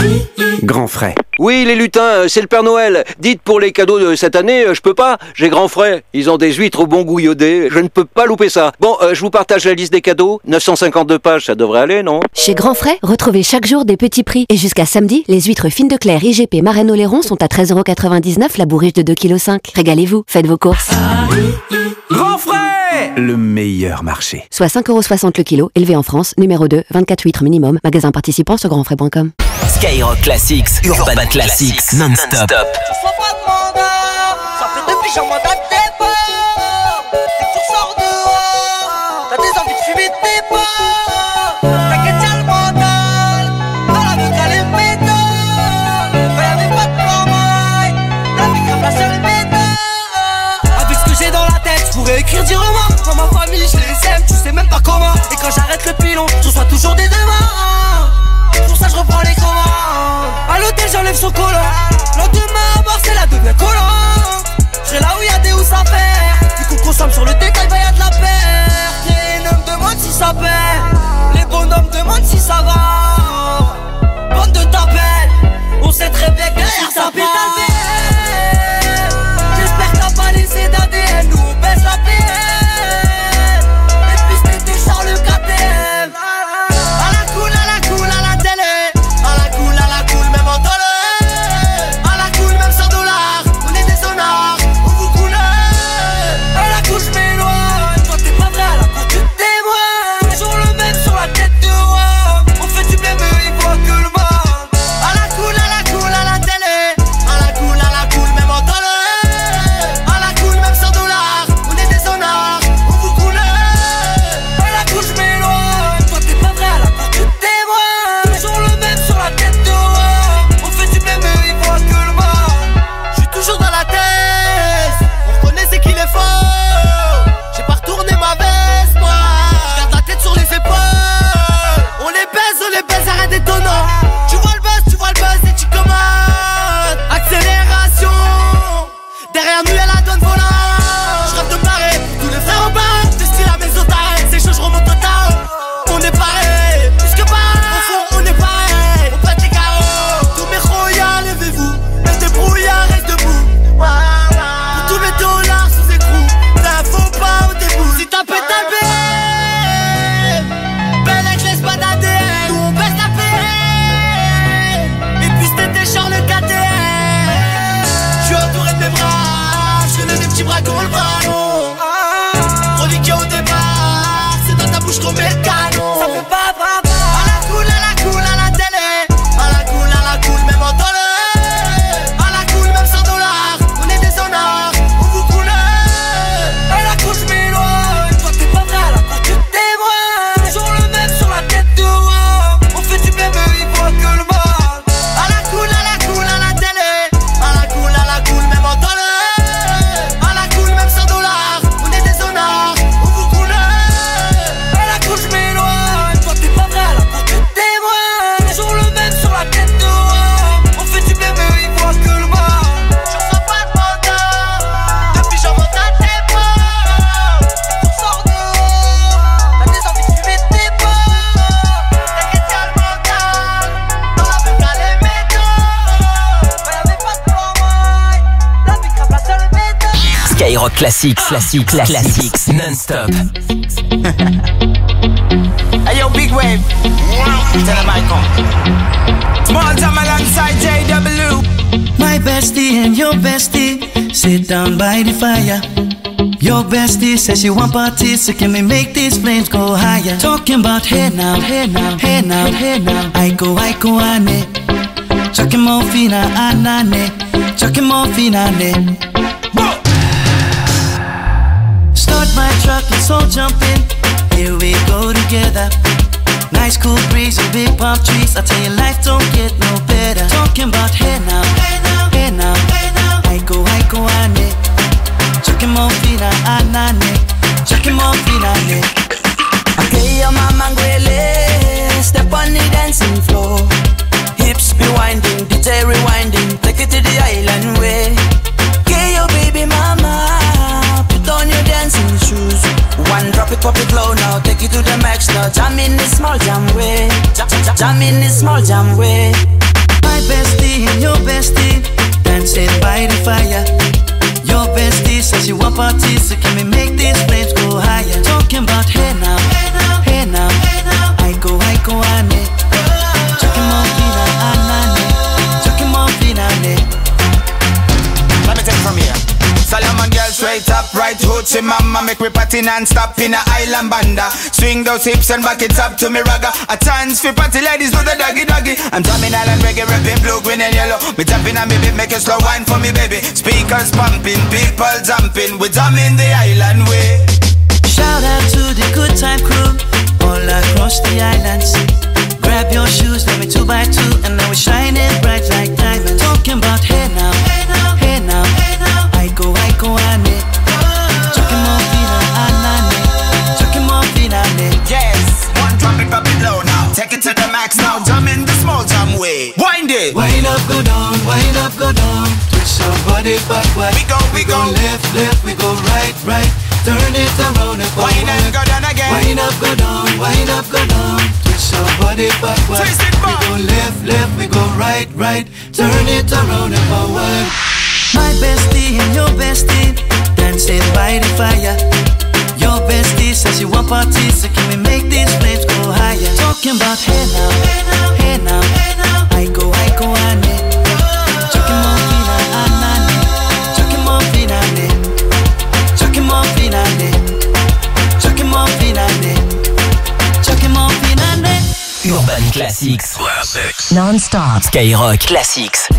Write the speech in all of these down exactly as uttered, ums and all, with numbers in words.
Grand frais. Oui, les lutins, c'est le Père Noël. Dites pour les cadeaux de cette année, je peux pas. J'ai grand frais. Ils ont des huîtres au bon goût iodé. Je ne peux pas louper ça. Bon, euh, je vous partage la liste des cadeaux. neuf cent cinquante-deux pages, ça devrait aller, non? Chez Grand Frais, retrouvez chaque jour des petits prix. Et jusqu'à samedi, les huîtres fines de Claire I G P Marraine Oléron sont à treize euros quatre-vingt-dix-neuf la bourriche de deux virgule cinq kilos. Régalez-vous, faites vos courses. Grand frais, le meilleur marché. Soit cinq euros soixante le kilo, élevé en France, numéro deux, vingt-quatre huîtres minimum, magasin participant sur grand frais point com. Skyrock Classics, Urban, Urban Classics, Classics non-stop. Ça fait depuis j'en m'en date des pas. Dès que tu ressors dehors, t'as des envies de fumer tes pas. T'inquiète, y'a le mental. Dans la vie, t'as les méthodes. Quand y'avait pas de travail, la vie crève la seule méthode. Avec ce que j'ai dans la tête, j'pourrais écrire dix romans. Quand ma famille, je les aime, tu sais même pas comment. Et quand j'arrête le pilon, je reçois toujours des demandes. Pour ça je reprends les commandes. À l'hôtel j'enlève son collant. Lendemain à Marseille devient collant. J'serai là où y'a des housses à faire. Vu qu'on consomme sur le détail, bah y'a de la perte. Les hommes demandent si ça paie. Les bonhommes demandent si ça va. Bande de tapettes. On sait très bien que derrière ça pète à le j'espère que t'as pas laissé d'A D N. Nous on baisse la P M. Et puis c'était Charles K T M. Skyrock Classics, Classics, Classics, non-stop. Hey yo, big wave. Tell them I come. Small time alongside J W. My bestie and your bestie sit down by the fire. Your bestie says she want parties, so can we make these flames go higher? Talking about hey now, hey now, hey now, hey now. I go, I go, ane. Chucking more fina, anane. Chucking more fina, ane. Start my truck, let's all jump in. Here we go together. Nice cool breeze and big palm trees. I tell you, life don't get no better. Talking about hey now, hey now, hey now, hey now. I go, I go, ane. Chucking more fina, anane. Chucking more fina, ane. Okay, your mama ngwele. Step on the dancing floor. Hips be winding, D J rewinding. Take it to the island way. Okay, your baby mama. Put on your dancing shoes. One drop it, pop it low now. Take it to the max now. Jam in this small jam way. Jam, jam, jam in this small jam way. bestie and your bestie dancing by the fire. Your bestie says you want parties, so can we make these flames go higher? Talking about hey now, hey now, hey now, hey now. I go, I go, ane. Talking more fina, anane. Talking more fina, ane. Let me take it from here. Solomon girl straight up, right hoochie mama. Make me party non-stop in a island banda. Swing those hips and back it up to me ragga. A chance for party ladies do the doggy doggy. I'm drumming island reggae, rapping blue, green and yellow. Me tapping on me beat, make a slow wine for me baby. Speakers pumping, people jumping. We drumming the island way. Shout out to the good time crew all across the islands. Grab your shoes, let me two by two, and now we shining bright like diamonds. Talking about hey now, hey now, hey now, hey now. I go, I go, ane. Talking more fina, anane. Talking more fina, ane. Yes, one drop it, drop it low now. Take it to the max now. Jump in the small jam way. Wind it. Wind up, go down, wind up, go down. Twist your body backward. We go, we, we go. go left, left, we go right, right. Turn it around and forward. Wind up, go down again. Wind up, go down, wind up, go down. Twist your body backward. Twist it back. We go left, left, we go right, right. Turn it around and forward. My bestie and your bestie dancing by the fire. Your bestie says you want parties, so can we make these flames go higher? Talking about hey now, hey now, hey now, hey now. I go, I go, ane. Talking more fina, anane. Talking more fina, ane. Talking more fina, ane. Talking more fina, ane. Talking more fina, ane. Urban Classics. Classics. Non-stop. Skyrock Classics.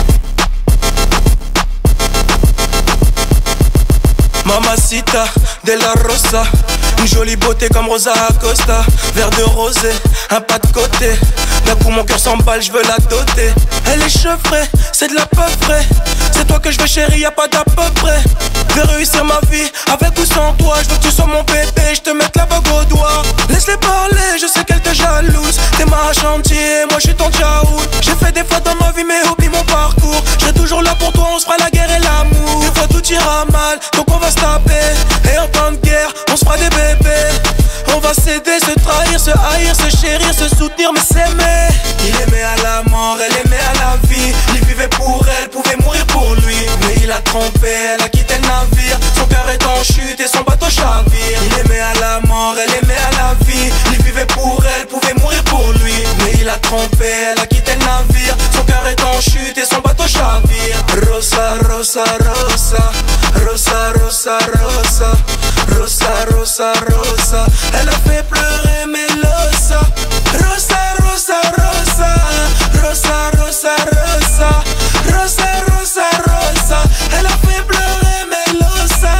Mamacita de la Rosa, une jolie beauté comme Rosa Acosta. Verre de rosé, un pas de côté. D'un coup mon cœur s'emballe, je veux la doter. Elle est chevrée, c'est de la peu frais. C'est toi que je veux chérie, y'a pas d'à peu près. Je vais réussir ma vie, avec ou sans toi. Je veux que tu sois mon bébé, je te mette la bague au doigt. Laisse-les parler, je sais qu'elle te jalouse. T'es ma chantier, moi je suis ton tchaoul. J'ai fait des fois dans ma vie mais oublie mon parcours. Je serai toujours là pour toi, on se fera la guerre et l'amour. Des fois tout ira mal, donc on va se taper. Et en temps de guerre, on se fera des bébés. On va s'aider, se trahir, se haïr, se chérir, se soutenir, mais s'aimer. Il aimait à la mort, elle aimait à la vie. Il vivait pour elle, pouvait mourir pour lui. Mais il a trompé, elle a quitté le navire. Son cœur est en chute et son bateau chavire. Il aimait à la mort, elle aimait à la vie. Il vivait pour elle, pouvait mourir pour lui. Mais il a trompé, elle a quitté le navire. Son cœur est en chute et son bateau chavire. Rosa, Rosa, Rosa, Rosa, Rosa, Rosa, Rosa, Rosa, Rosa. Elle a fait pleurer Melosa. Rosa, Rosa, Rosa, Rosa, Rosa, Rosa, Rosa, Rosa, Rosa. Elle a fait pleurer Melosa.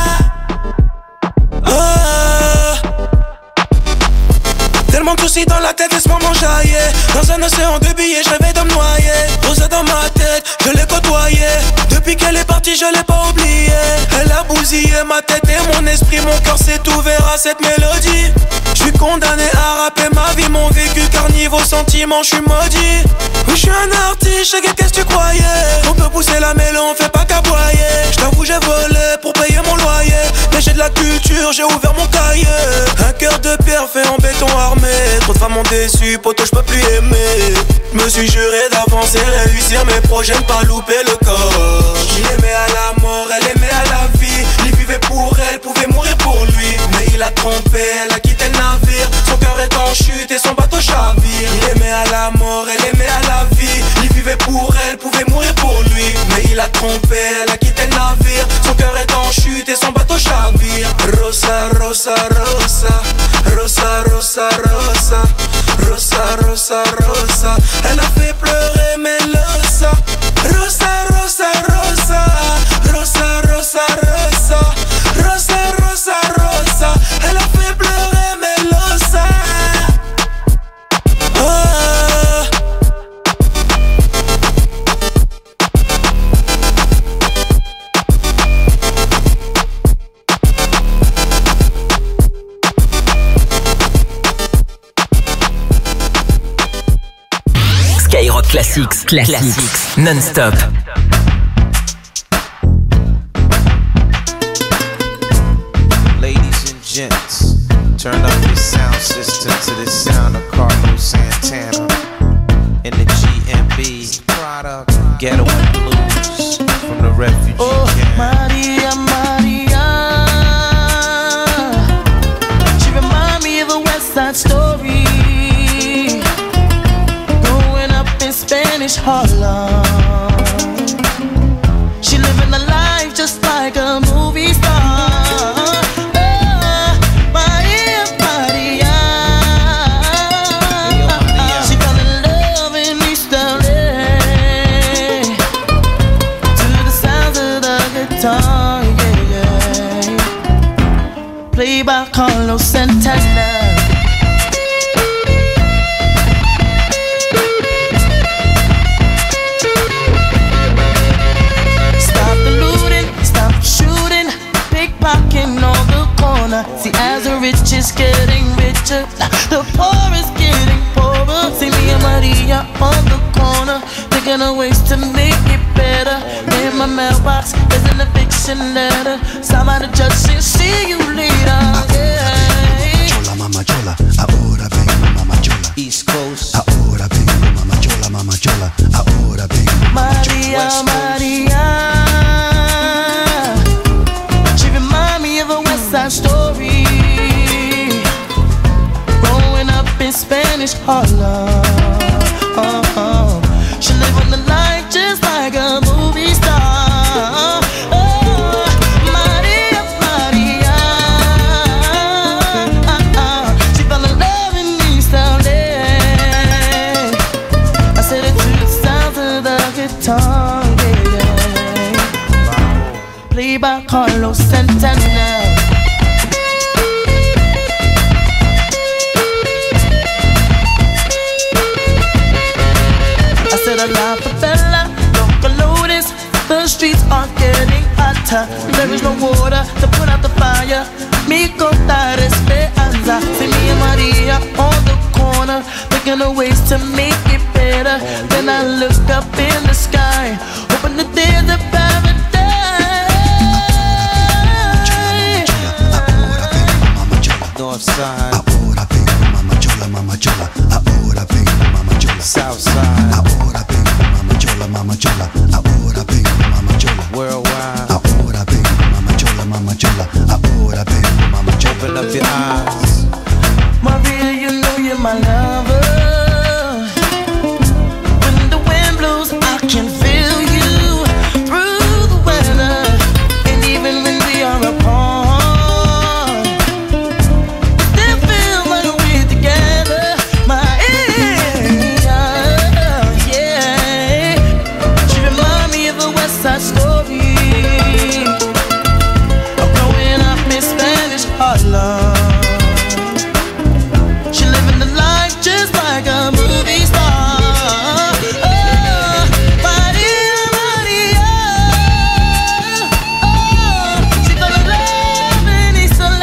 Ah. Tellement de soucis dans la tête, laisse-moi m'enjailler. Dans un océan de billets, je rêvais de me noyer. Rosa dans ma tête, je l'ai côtoyée. Depuis qu'elle est partie, je l'ai pas oubliée. Elle a bousillé ma tête et mon esprit. Mon cœur s'est ouvert à cette mélodie. Je suis condamné à rapper ma vie, mon vécu. Car niveau sentiment, je suis maudit. Oui, je suis un artiste, je sais qu'est-ce que tu croyais. On peut pousser la mêlée, on fait pas qu'aboyer. Je t'avoue, j'ai volé pour payer mon loyer. Mais j'ai de la culture, j'ai ouvert mon cahier. Un cœur de pierre fait en béton armé. Trop de femmes m'ont déçu, poto, je peux plus aimer. Me suis juré d'avancer, réussir mes projets, ne pas louper le corps. Il aimait à la mort, elle aimait à la vie. Il vivait pour elle, pouvait mourir pour lui. Mais il a trompé, elle a quitté le navire. Son cœur est en chute et son bateau chavire. Il aimait à la mort, elle aimait à la vie. Il vivait pour elle, pouvait mourir pour lui. Mais il a trompé, elle a quitté le navire. Son cœur est en chute et son bateau chavire. Rosa, Rosa, Rosa, Rosa, Rosa, Rosa, Rosa, Rosa, Rosa. Elle a fait pleurer Melosa. Rosa, Rosa, Rosa, Rosa, Rosa, Rosa, Rosa, Rosa, Rosa. Elle a fait pleurer Melosa. Ah. Skyrock Classics, Classics, non-stop. Ladies and gents, turn up your sound system to the sound of Carlos Santana in the G M B B, Ghetto and Blues from the refugee oh, camp. Maria, Maria, she remind me of a West Side Story. Growing up in Spanish Harlem, she living a life just like a movie star. Played by Carlos Santana. Stop the looting, stop shooting, pickpocketing on the corner. See, as the rich is getting richer, the poor is getting poorer. See me and Maria on the corner, thinking of ways to make it better. In my mailbox, there's an eviction letter. Signed by the judge saying, see you later. Yeah. Chola, mama chola, ahora vengo, mama chola. East Coast, ahora vengo, mama chola, mama chola, ahora vengo, mama Maria, chola. Maria, she remind me of a West Side Story. Growing up in Spanish Harlem, oh, oh. She live on the life just like a movie star. Oh, Maria, Maria, she fell in love in East L A. I said it to the sounds of the guitar, yeah. Played by Carlos Santana. A la favela, local lotus. The streets are getting hotter. There is no water to put out the fire. Mi contar esperanza. See me and Maria on the corner, thinking of ways to make it better. Then I look up in the sky, hoping that there's a paradise. North Side, ahora vengo, mama chola, mama chola, ahora vengo, mama chola. South Side, ahora vengo, mama chola, mama chola, ahora vengo, mama chola. Worldwide, ahora vengo, mama chola, mama chola, ahora vengo, mama chola. open up your eyes. Maria, you know you're my lover. When the wind blows, I can feel you through the weather. And even when we are apart, still feel like we're together. Maria, yeah. She remind me of a West Side Story. Of growing up in Spanish Harlem. She living the life just like a movie star. Oh, Maria, Maria. Oh, she fell in love in East L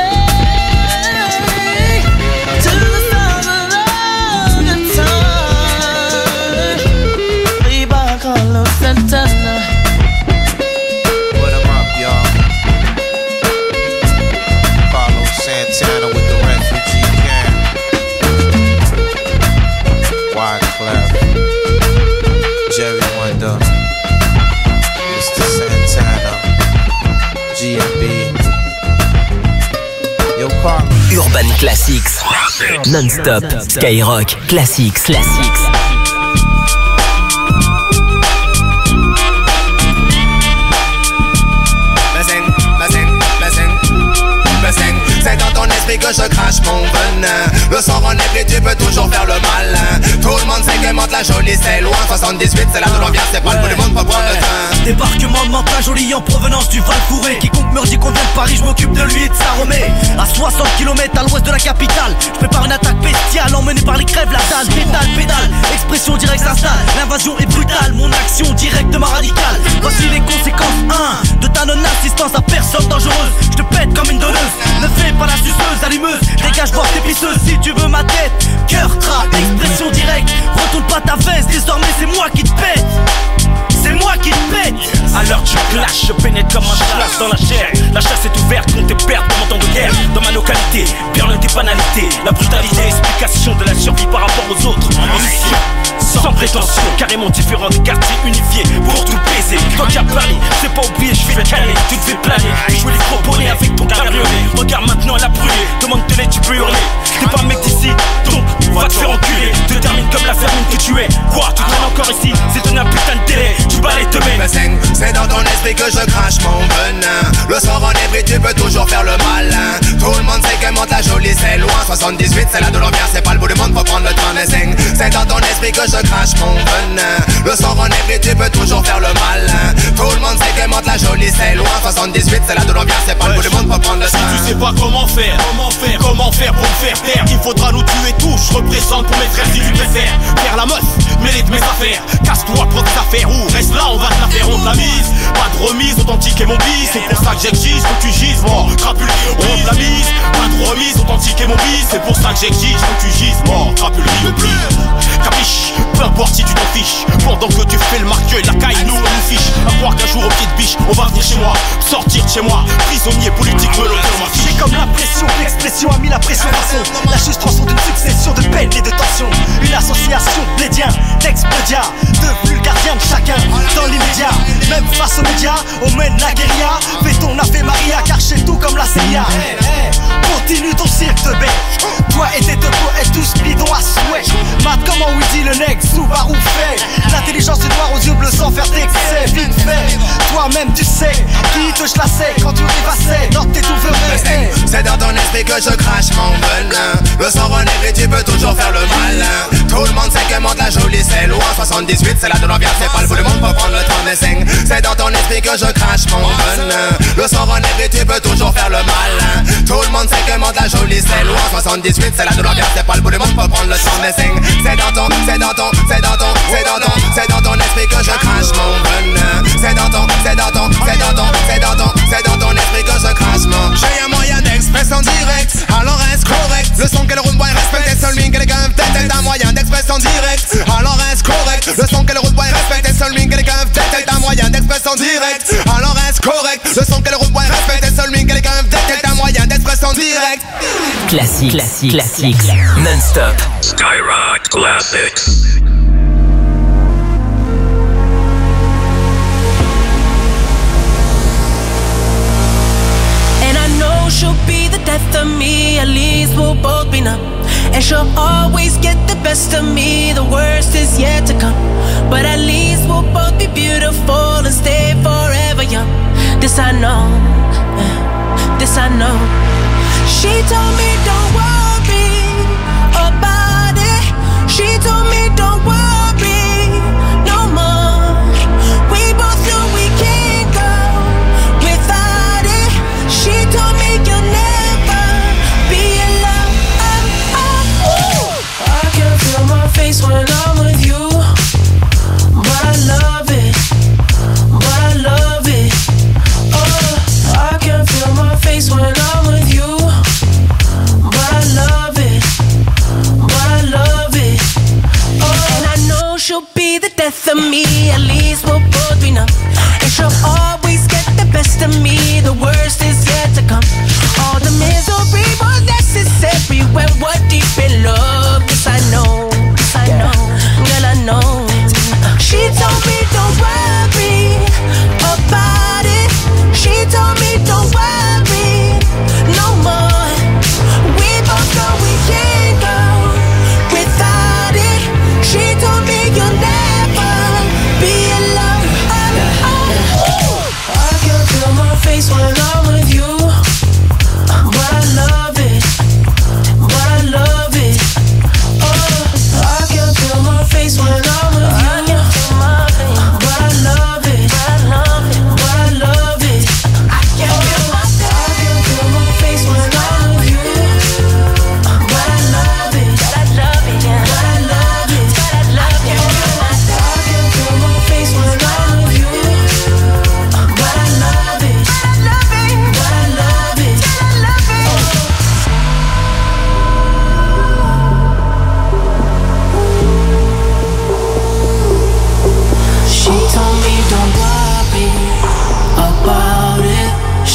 A. To the sound of the guitar. Played by Carlos Santana. Put 'em up, y'all. Carlos Santana with the refugee camp. Wyclef, Jerry Wonder, Mister Santana, G M B. Yo, Carlos. Urban Classics. Non-stop. Skyrock. Classics. Classics. C'est dans ton esprit que je crache mon venin. Le soir en effet tu peux toujours faire le malin. Tout le monde sait que monte la jolie c'est loin. soixante-dix-huit c'est là de l'ambiance, c'est pas le bout du monde pour boire le train. Débarquement de Mantes la Jolie en provenance du Val-Fouré. Quiconque me dit qu'on vient de Paris, je m'occupe de lui et de sa remée. À soixante kilomètres à l'ouest de la capitale, je prépare une attaque bestiale emmenée par les crèves, la dalle, pédale, pédale. Expression directe s'installe, l'invasion est brutale, mon action directement radicale. Voici les conséquences, un de ta non-assistance à personne dangereuse. Je te pète comme une donneuse, ne fais pas la suceuse, allumeuse. Dégage voir tes pisseuses si tu veux ma tête. Cœur, tra, expression directe. Retourne pas ta veste, désormais c'est moi qui te pète. C'est moi qui te pète. À l'heure du clash, je pénètre comme un chasse dans la chair. La chasse est ouverte, comptez perdre dans mon temps de guerre. Dans ma localité, perle des banalités. La brutalité, explication de la survie par rapport aux autres. En mission, sans prétention, carrément différent des quartiers unifiés pour tout baiser. Toi qui as parlé, c'est pas oublié, je vais caler. Tu te fais planer, jouer les gros bonnets avec ton cabriolet. Regarde maintenant, elle a brûlé, demande de l'aide, tu peux hurler. T'es pas un mec d'ici, donc va te faire enculer. Te termine comme la vermine que tu es. Quoi, tu traînes encore ici, c'est ton un putain de délai. Tu bats les te mets. C'est dans ton esprit que je crache mon venin. Le soir en ébris, tu peux toujours faire le malin. Tout le monde sait que monte la jolie, c'est loin. soixante-dix-huit, c'est là de l'ambiance, c'est pas le bout du monde, faut prendre le train de zinc. C'est dans ton esprit que je crache mon venin. Le soir en ébris, tu peux toujours faire le malin. Tout le monde sait que monte la jolie, c'est loin. soixante-dix-huit, c'est là de l'ambiance, c'est pas le bout du monde, faut prendre le train. Si tu sais pas comment faire, comment faire, comment faire pour me faire taire, il faudra nous tuer tous. Je représente pour mes frères si tu préfères. Faire la meuf, mêler de mes affaires. Casse-toi, prends tes affaires ou reste là, on va te la faire, on te la mise. Pas de remise, authentique et mon bis. C'est pour ça que j'exige que tu gises, mort, crapule, on te la mise. Pas de remise, authentique et mon bis. C'est pour ça que j'exige que tu gises, mort, crapule, le plus. Capiche, peu importe si tu t'en fiches. Pendant que tu fais le marqueur, la caille, nous on nous fiche. À croire qu'un jour au pied de biche, on va venir chez moi, sortir de chez moi. Prisonnier politique, me l'auteur m'a fiche. J'ai comme l'impression que l'expression a mis la pression façon. La juste rançon d'une succession de peines et de tensions. Une association blédien, d'explodia, de vulgardiens de chacun. Dans l'immédiat, même face aux médias, on mène la guérilla. Fais ton Ave Maria, car chez tout comme la C I A. Continue ton cirque de bête. Toi et tes deux poètes tous bidons à souhait. Mat comment oui dit le nec, Subaru fait. L'intelligence du noir aux yeux bleus sans faire d'excès. Vite fait, toi-même tu sais qui te chlassait quand tu dépassais dans tes douveries. C'est dans ton esprit que je crache mon venin. Le sang renègre, tu peux toujours faire le malin. Tout le monde sait que monte la jolie, c'est loin. soixante-dix-huit, c'est là de l'ambiance, c'est pas le bout du monde, faut prendre le train de cinq. C'est dans ton esprit que je crache mon venin. Le sang renègre, tu peux toujours faire le malin. Tout le monde sait que monte la jolie, c'est loin. soixante-dix-huit, c'est là de l'ambiance, c'est pas le bout du monde, faut prendre le train de cinq. C'est dans ton, c'est dans ton, c'est dans ton, c'est dans ton, c'est dans ton esprit que je crache mon venin. C'est dans ton, c'est dans ton, c'est dans ton, c'est dans ton, c'est dans ton esprit que je crache mon. J'ai un moyen d'expression direct, alors reste correct. Le son qu'elle roule, boy, respecte, seul mine, quelqu'un peut-être un moyen d'expression direct, alors reste correct. Le son qu'elle roule, boy, respecte, seul mine, quelqu'un peut-être un moyen d'expression direct, alors reste correct. Le son qu'elle roule, boy, respecte, seul mine, quelqu'un peut-être un moyen d'expression direct. Classique, classique, classique, non-stop. Skyrock Classics. She'll be the death of me, at least we'll both be numb. And she'll always get the best of me, the worst is yet to come. But at least we'll both be beautiful and stay forever young. This I know, this I know. She told me don't worry about it. She told me don't worry no more. We both know we can't go without it. She told me you'll never be alone. I can feel my face when I'm with you, but I love it, but I love it. Oh, I can feel my face when I'm with you, but I love it, but I love it. Oh, and I know she'll be the death of me, at least we'll both be numb. And she'll always get the best of me, the worst is yet to come. All the misery was necessary when we're deep in love. Yes, I know, yes, I know, girl, I know. She told me don't worry about it. She told me don't worry no more. We both know we can't go without it. She told me you'll never be alone. I can feel my face when I'm with you, but I love it, but I love it.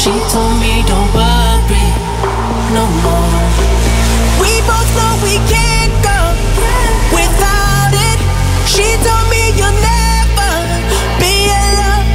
She told me don't worry no more. We both know we can't go without it. She told me you'll never be alone.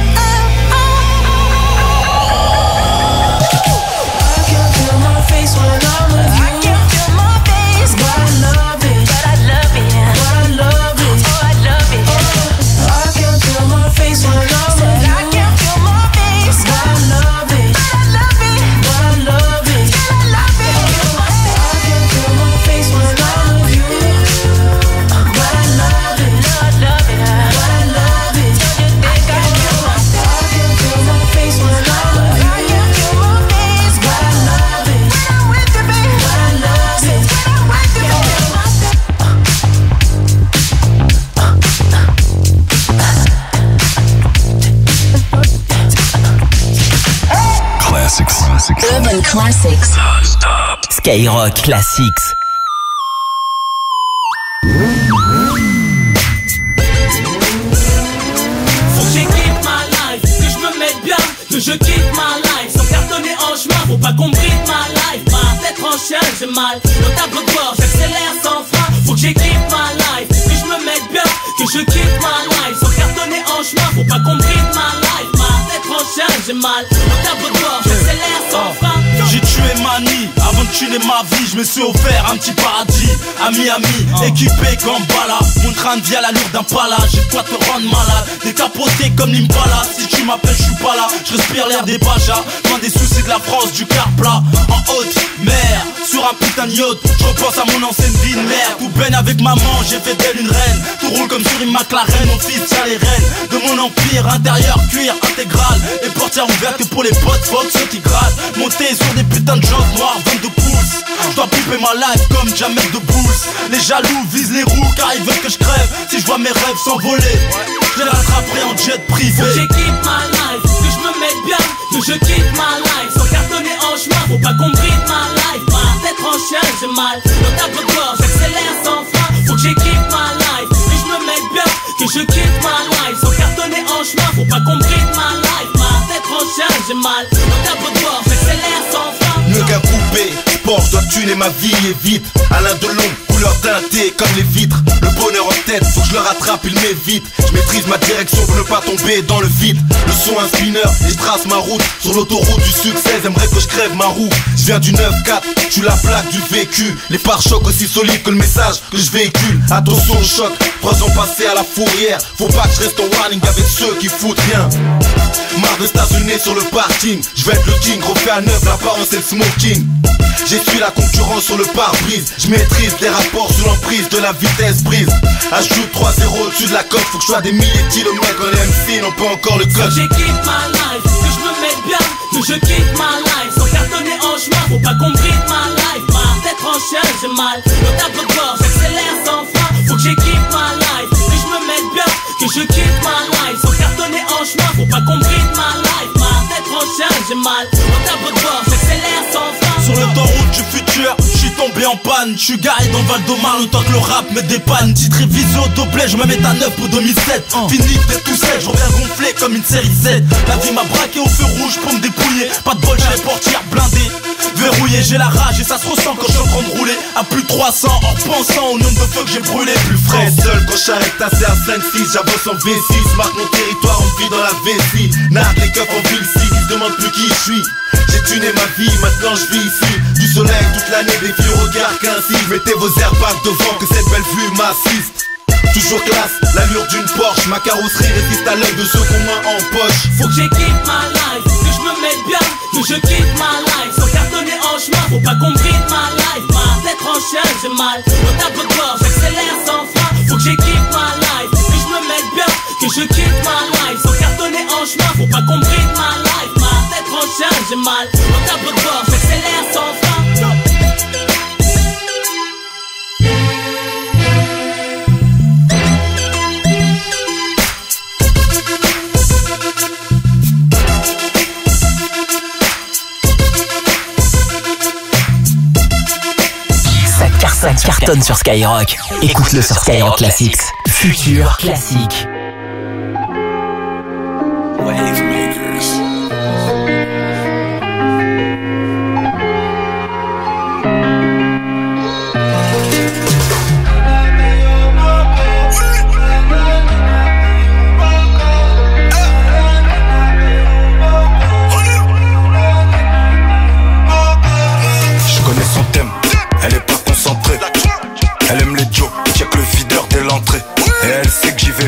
I can feel my face when I'm with you. I can feel my face, but I love it. But I love it. But I love it. Oh, I love it. Oh, I can feel my face when I'm with you. I can feel my face, but I love it. But I love it. But I love it. Still I love it. I can feel my face when I'm with you. But I love it. No, I love it. But I love it. Don't you think I feel my I can feel my face when I'm with you. I can feel my face, But I love it. when I'm with you, baby. But I love it. When I'm with you, baby. Classics. Urban Classics. Non-stop. Skyrock Classics. Faut que j'équipe ma life, que je me mette bien, que je quitte ma life. Sans cartonner en chemin, faut pas qu'on bride ma life. Ma tête en chien, j'ai mal, au tableau de bord, j'accélère sans frein. Faut que j'équipe ma life, que je me mette bien, que je quitte ma life. Sans cartonner en chemin, faut pas qu'on bride ma life. Ma tête en chien, j'ai mal, au tableau de bord, j'accélère sans frein. J'ai tué Mani, avant de tuer ma vie, je me suis offert un petit paradis à Miami, équipé Gambala. Mon train de vie à l'allure d'un pala, j'ai de quoi te rendre malade, décapoté comme l'Impala. Si tu m'appelles, je suis pas là, je respire l'air des Bajas, loin des soucis de la France, du car plat. En haute mer, sur un putain de yacht, je repense à mon ancienne vie de mère. Tout baigne avec maman, j'ai fait d'elle une reine. Tout roule comme sur une McLaren, mon fils tient les rênes de mon empire. Intérieur, cuir intégral, et portières ouvertes que pour les potes, fuck ceux qui grattent. Monter sur des putains de jantes noires, vingt-deux pouces. Je dois piper ma life comme Jamel de Boost. Les jaloux visent les roues car ils veulent que je crève. Si je vois mes rêves s'envoler, je les rattraperai en jet privé. Faut que j'équipe ma life, que je me mette bien, que je quitte ma life. Sans cartonner en chemin, faut pas qu'on bride ma life. Ma tête en chien, j'ai mal, au tableau de bord, j'accélère sans frein. Faut que j'équipe ma life, que je me mette bien, que je quitte ma life. Sans cartonner en chemin, faut pas qu'on bride ma life. Ma tête en chien, j'ai mal, au tableau de bord, j'accélère sans frein. Le gars coupé, sport doit tuer ma vie et vite. Alain Delon, couleur teintée comme les vitres. Le bonheur en tête, faut que je le rattrape, il m'évite. Je maîtrise ma direction pour ne pas tomber dans le vide. Le son un spinner et je trace ma route. Sur l'autoroute du succès, j'aimerais que je crève ma roue. Je viens du neuf quatre, je suis la plaque du vécu. Les pare-chocs aussi solides que le message que je véhicule. Attention au choc, trois ans passés à la fourrière. Faut pas que je reste en warning avec ceux qui foutent rien. Marre de stationner sur le parking. Je vais être le king, refait à neuf, l'apparence et le smoking. J'essuie la concurrence sur le pare-brise. Je maîtrise les rapports sous l'emprise de la vitesse brise. Ajoute trois zéro au-dessus de la coque. Faut que je sois des milliers de kilomètres quand les M C n'ont pas encore le code. J'équipe ma life, que je me mette bien, que je quitte ma life. Sans cartonner en chemin, faut pas qu'on bride ma life. Ma tête en chien, j'ai mal, au tableau de bord, j'accélère sans frein. Faut que j'équipe ma life, que je me mette bien, que je quitte ma life. Sans cartonner en chemin, faut pas qu'on bride ma life. Ma tête en chien, j'ai mal, au tableau de bord, j'accélère sans frein. Sur le temps route du futur, je suis tombé en panne. Je suis garé dans Val d'Omar, le temps que le rap me dépanne. Titre révision doublet, je me mets à neuf pour deux mille sept. Fini d'être tout seul, je reviens gonflé comme une série sept. La vie m'a braqué au feu rouge pour me dépouiller. Pas de bol, j'ai les portières blindées, verrouillées. J'ai la rage et ça se ressent quand je suis en train de rouler à plus de trois cents, en repensant au nombre de feux que j'ai brûlé. Plus frais, seul quand j'arrête tassé à cinq six. J'avance en V six, marque mon territoire, on vit dans la V six. Nargue les keufs en ville six, ils se demandent plus qui je suis. J'ai tuné ma vie, maintenant je vis ici. Du soleil toute l'année, des vieux regards qu'ainsi. Mettez vos airbags devant que cette belle vue m'assiste. Toujours classe, l'allure d'une Porsche. Ma carrosserie résiste à l'œil de ceux qu'on moins en poche. Faut que j'équipe ma life, que je me mette bien, que je quitte ma life. Sans cartonner en chemin, faut pas qu'on bride ma life. Ma tête en chien, j'ai mal, au tableau de bord, j'accélère sans frein. Faut que j'équipe ma life, que je me mette bien, que je quitte ma life. Sans cartonner en chemin, faut pas qu'on bride ma life. Ma tête en chien, j'ai mal, au tableau de bord, j'accélère sans frein. Ça cartonne sur Skyrock. Écoute-le sur Skyrock Classics. Futur classique. Wave makers.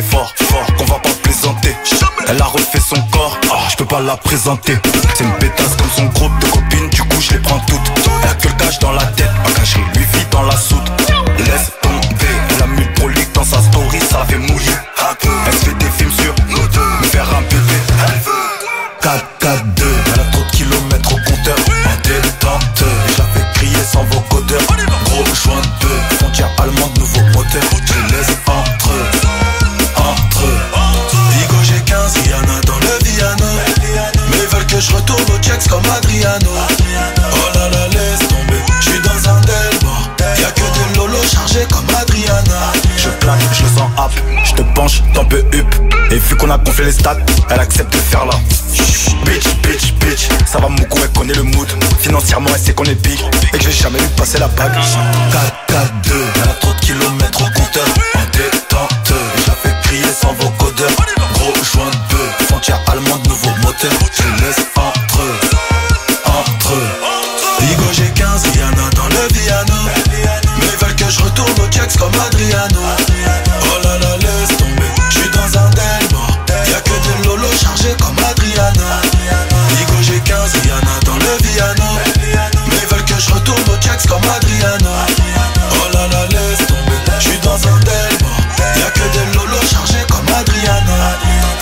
c'est fort, fort, qu'on va pas plaisanter. Elle a refait son corps, oh, je peux pas la présenter. C'est une pétasse comme son groupe de copines, du coup je les prends toutes. Elle a que le cash dans la tête, ma cacherie lui vit dans la soute. Laisse tomber, elle a mis le prolique dans sa story, ça la fait mouiller. Elle se fait des films sur nous deux, me faire un bébé. Elle veut quatre quatre deux, elle a trop de kilomètres au compteur. En détente, et je la fais crier sans vocodeur. Gros joint de deux, frontière allemande, nouveau moteur. Je les laisse entre eux, entre eux. Digo j'ai quinze, Rihanna dans le Viano. Mais ils veulent que je retourne au checks comme Adriano. Oh là là, laisse tomber, je suis dans un Delmore. Y'a que des lolos chargés comme Adriana. Je plaque, je le sens hap, je te penche, t'en peux up. Et vu qu'on a gonflé les stats, elle accepte de faire là. Bitch, bitch, bitch, ça va mon coup, elle connaît le mood. Financièrement, elle sait qu'on est big et que j'ai jamais vu passer la bague. quatre quatre deux, elle a trop de kilomètres au compteur. En détente, et je la fais crier sans vocodeur. Gros joint de deux, frontière allemande, nouveau moteur. Je les laisse entre eux, entre eux. Digo j'ai quinze, Rihanna dans le Viano. Mais ils veulent que je retourne au checks comme Adriano. Oh là là, laisse tomber, je suis dans un Delmore. Y'a que des lolos chargés comme Adriana. Digo j'ai quinze, Rihanna dans le Viano. Mais ils veulent que je retourne au checks comme Adriana. Oh là là, laisse tomber, je suis dans un Delmore. Y'a que des lolos chargés comme Adriana.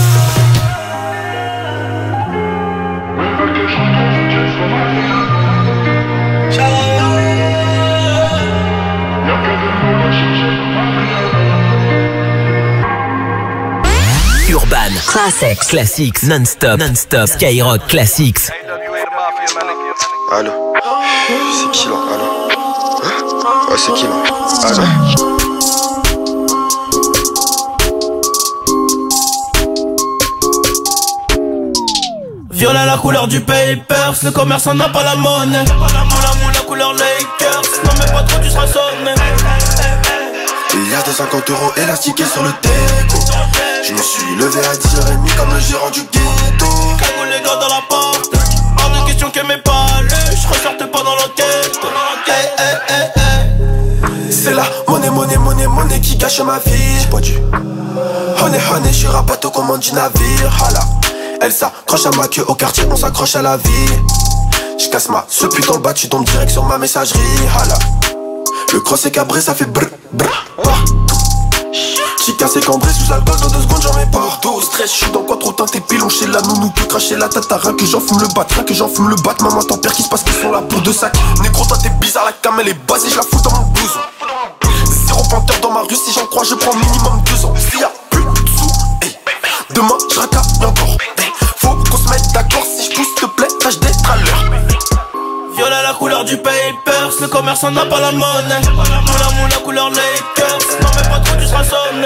Urban Classics, Classics, non-stop, non-stop, Skyrock Classics. Allô, c'est qui là? Allô, hein? Ouais, c'est qui là? Allô. Violet la couleur du papers, le commerçant n'a pas la monnaie. Moula moula couleur Lakers, non mais pas trop tu seras sonné. Il y a deux cent cinquante euros élastiqués sur le déco. Je me suis levé à dix heures trente comme le gérant du ghetto. Cagoule les gars dans la porte, hors de question que mes palais, je ressorte pas dans l'enquête. Hey, hey, hey, hey. C'est la monnaie, monnaie, monnaie, monnaie qui gâche ma vie. J'bois du honey, honey, j'suis rapato au commande du navire. Hala. Elle s'accroche à ma queue au quartier, on s'accroche à la vie. J'casse ma ce putain le bas, tu tombes direct sur ma messagerie. Hala. Le cross est cabré, ça fait brr brr partout. J'ai cassé cambré sous alcool, dans deux secondes j'en mets partout. Stress, j'suis dans quoi trop teinté pilon chez la nounou peut cracher la tatarin. Que j'en fume le bat, rien que j'en fume le bat. Maman t'en perds qui se passe qu'ils sont là pour deux sacs. Négro toi t'es bizarre, la cam elle est basée, j'la fous dans mon blouson. Zéro panthère dans ma rue, si j'en crois je prends minimum deux ans. S'il y a plus de sous, hey. Demain j'racaille encore, hey. Faut qu'on se mette d'accord, si j'pousse te plaît, tâche d'être à l'heure. Violet la couleur du papers, le commerçant n'a pas la monnaie. Moula moula couleur Lakers, non mais pas trop tu seras sonné.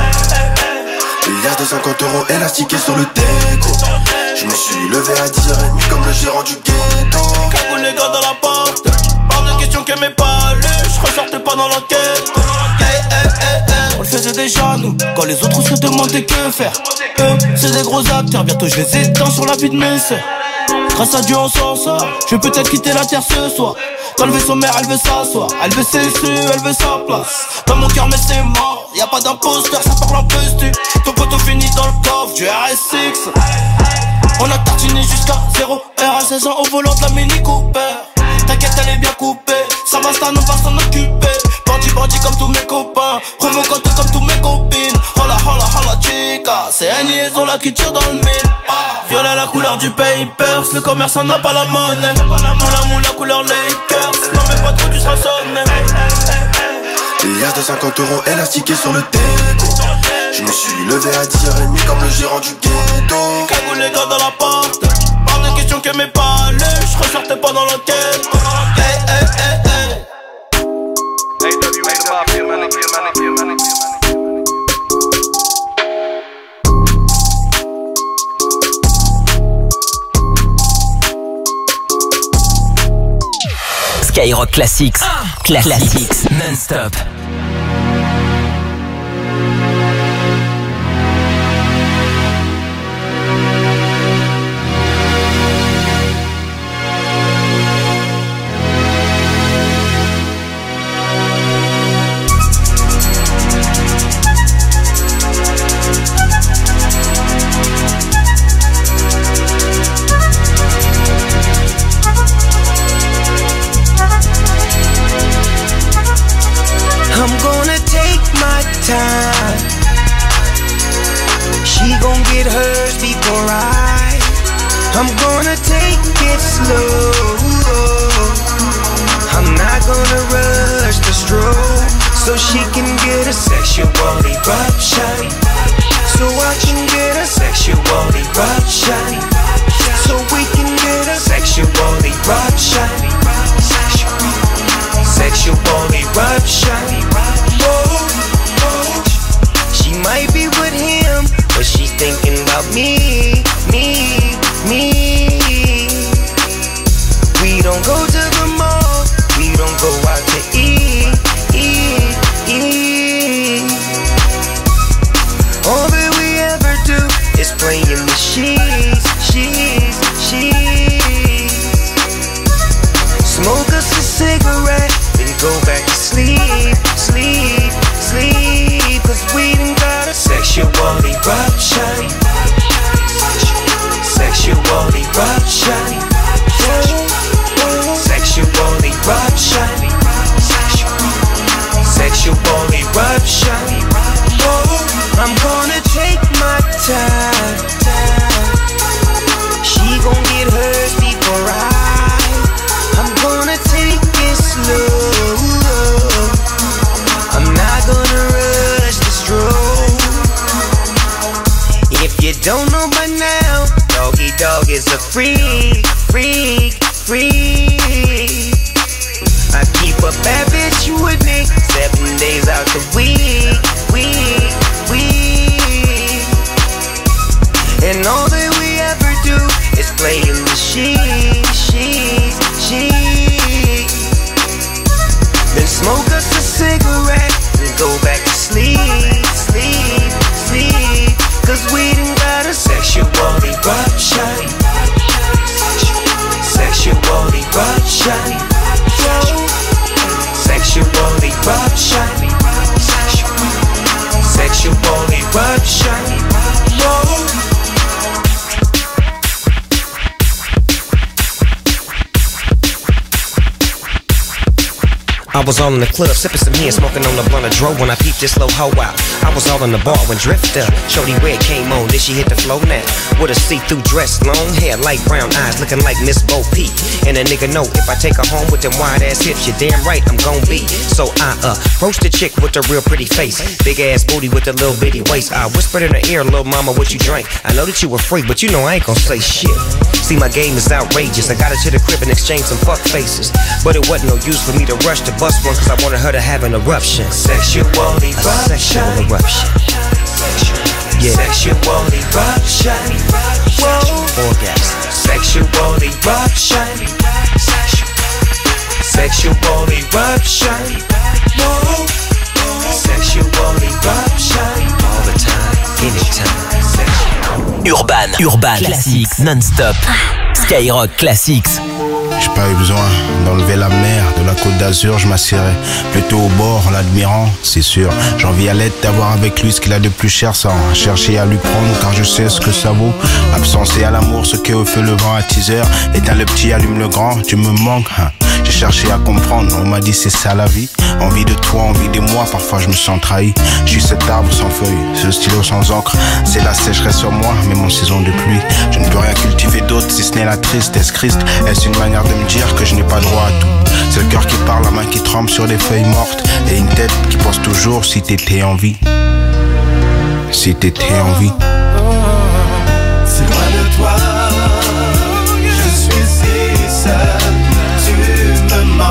Il y a deux cent cinquante euros élastiqués sur le déco. Je me suis levé à dix heures trente comme le gérant du ghetto. Cagoule les gars dans la porte, hors de question que mes palais, je ressortais pas dans l'enquête. Hey, hey, hey, hey. On le faisait déjà nous, quand les autres se demandaient que faire. Eux, c'est des gros acteurs, bientôt je les éteins sur la vie de mes sœurs. Grâce à Dieu on s'en sort, je vais peut-être quitter la terre ce soir. Dans le vaisseau mère elle veut s'asseoir, elle veut ses yeux, elle veut sa place. Dans mon cœur mais c'est mort, y'a pas d'imposteur, ça parle en postu. Ton poteau finit dans le coffre du R S X. On a tartiné jusqu'à zéro heure à seize ans au volant de la Mini Cooper. T'inquiète elle est bien coupée, ça va ça on va s'en occuper. Bandit bandit comme tous mes copains, provocante comme tous mes copines. Hola hola hola chica, c'est une liaison là qui tire dans le mille. Violet la couleur du papers, le commerçant n'a pas la monnaie. Moula moula couleur Lakers, non mais pas trop tu seras sonné. Il y a deux cent cinquante euros élastiqués sur le déco. Je me suis levé à dix heures trente comme le gérant du ghetto. Cagoule les gars dans la porte, hors de question que mes palais, je ressortais pas dans l'enquête. Hey hey hey hey. A W A the mafia, man, mafia, man, mafia. Skyrock Classics, Classics, non-stop. get hers before I. I'm gonna take it slow. I'm not gonna rush the stroke, so she can get a sexual eruption. So I can get a sexual eruption. So we can get a sexual eruption. Sexual eruption. Whoa, whoa. She might be with him, but she's thinking about me, me, me. We don't go to the mall, we don't go out to eat, eat, eat. All that we ever do is play in the sheets, sheets, sheets. Smoke us a cigarette, then go back to sleep, sleep, sleep. Cause we done got a sexual eruption. Sexual eruption. Sexual eruption. Sexual eruption. Oh, I'm gonna take my time. She gon' get hers before I. I'm gonna take it slow. I'm not gonna rush the stroke. If you don't know by now, Doggy Dog is a freak, freak, freak. I keep a bad bitch with me seven days out the week, week, week. And all that we ever do is play in the sheets, sheets, sheets. Then smoke us a cigarette and go back to sleep, sleep, sleep. Cause we done got a sexual eruption. Sexual eruption. Sexual eruption. Sexual eruption. Whoa. I was all in the club, sipping some here, smoking on the blunt of dro when I peeped this low hoe out. I was all in the bar when Drifter, Shorty Red came on, then she hit the flow now. With a see-through dress, long hair, light brown eyes, looking like Miss Bo Peep. And a nigga know if I take her home with them wide-ass hips, you're damn right I'm gon' be. So I uh, approached the chick with a real pretty face, big-ass booty with a little bitty waist. I whispered in her ear, little mama, what you drink? I know that you a freak, but you know I ain't gon' say shit. See, my game is outrageous. I got her to the crib and exchanged some fuck faces. But it wasn't no use for me to rush to bust one, cause I wanted her to have an eruption. Sexual eruption. A sexual eruption. Yeah. Sexual eruption. Whoa. Orgasm. Sexual eruption. Sexual eruption. Whoa. Sexual eruption. All the time, anytime. Urban, Urban, Classics, non-stop. Skyrock Classics. J'ai pas eu besoin d'enlever la mer de la côte d'Azur, je m'assierai plutôt au bord en l'admirant, c'est sûr. J'envie à l'aide d'avoir avec lui ce qu'il a de plus cher sans chercher à lui prendre, car je sais ce que ça vaut. Absence et à l'amour, ce que au feu le vent à teaser. Éteins le petit, allume le grand, tu me manques, hein. J'ai cherché à comprendre, on m'a dit c'est ça la vie. Envie de toi, envie de moi, parfois je me sens trahi. Je suis cet arbre sans feuilles, ce stylo sans encre. C'est la sécheresse sur moi, mais mon saison de pluie. Je ne peux rien cultiver d'autre si ce n'est la tristesse. Christ, est-ce une manière de me dire que je n'ai pas droit à tout? C'est le cœur qui parle, la main qui tremble sur des feuilles mortes. Et une tête qui pense toujours si t'étais en vie. Si t'étais en vie. C'est loin de toi, je suis si seul. Tu me mens.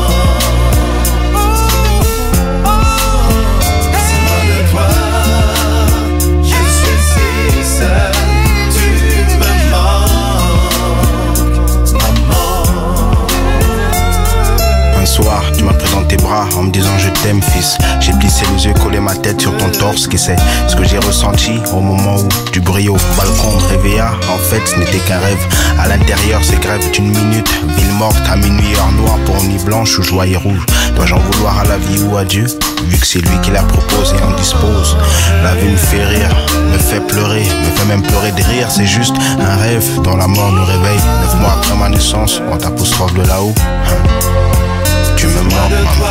C'est loin de toi, je suis si seul. Tu me manques, maman. Un soir, tu m'as pris dans tes bras en me disant je t'aime fils. J'ai plissé les yeux, collé ma tête sur ton torse. Qui sait ce que j'ai ressenti au moment où du bruit au balcon me réveilla. En fait ce n'était qu'un rêve. À l'intérieur c'est grève d'une minute. Ville morte à minuit, heure noire pour nuit blanche ou joie et rouge. Dois-je en vouloir à la vie ou à Dieu? Vu que c'est lui qui la propose et en dispose. La vie me fait rire, me fait pleurer, me fait même pleurer de rire. C'est juste un rêve dont la mort nous réveille. Neuf mois après ma naissance, on t'apostrophe de là-haut. Tu me manques, maman.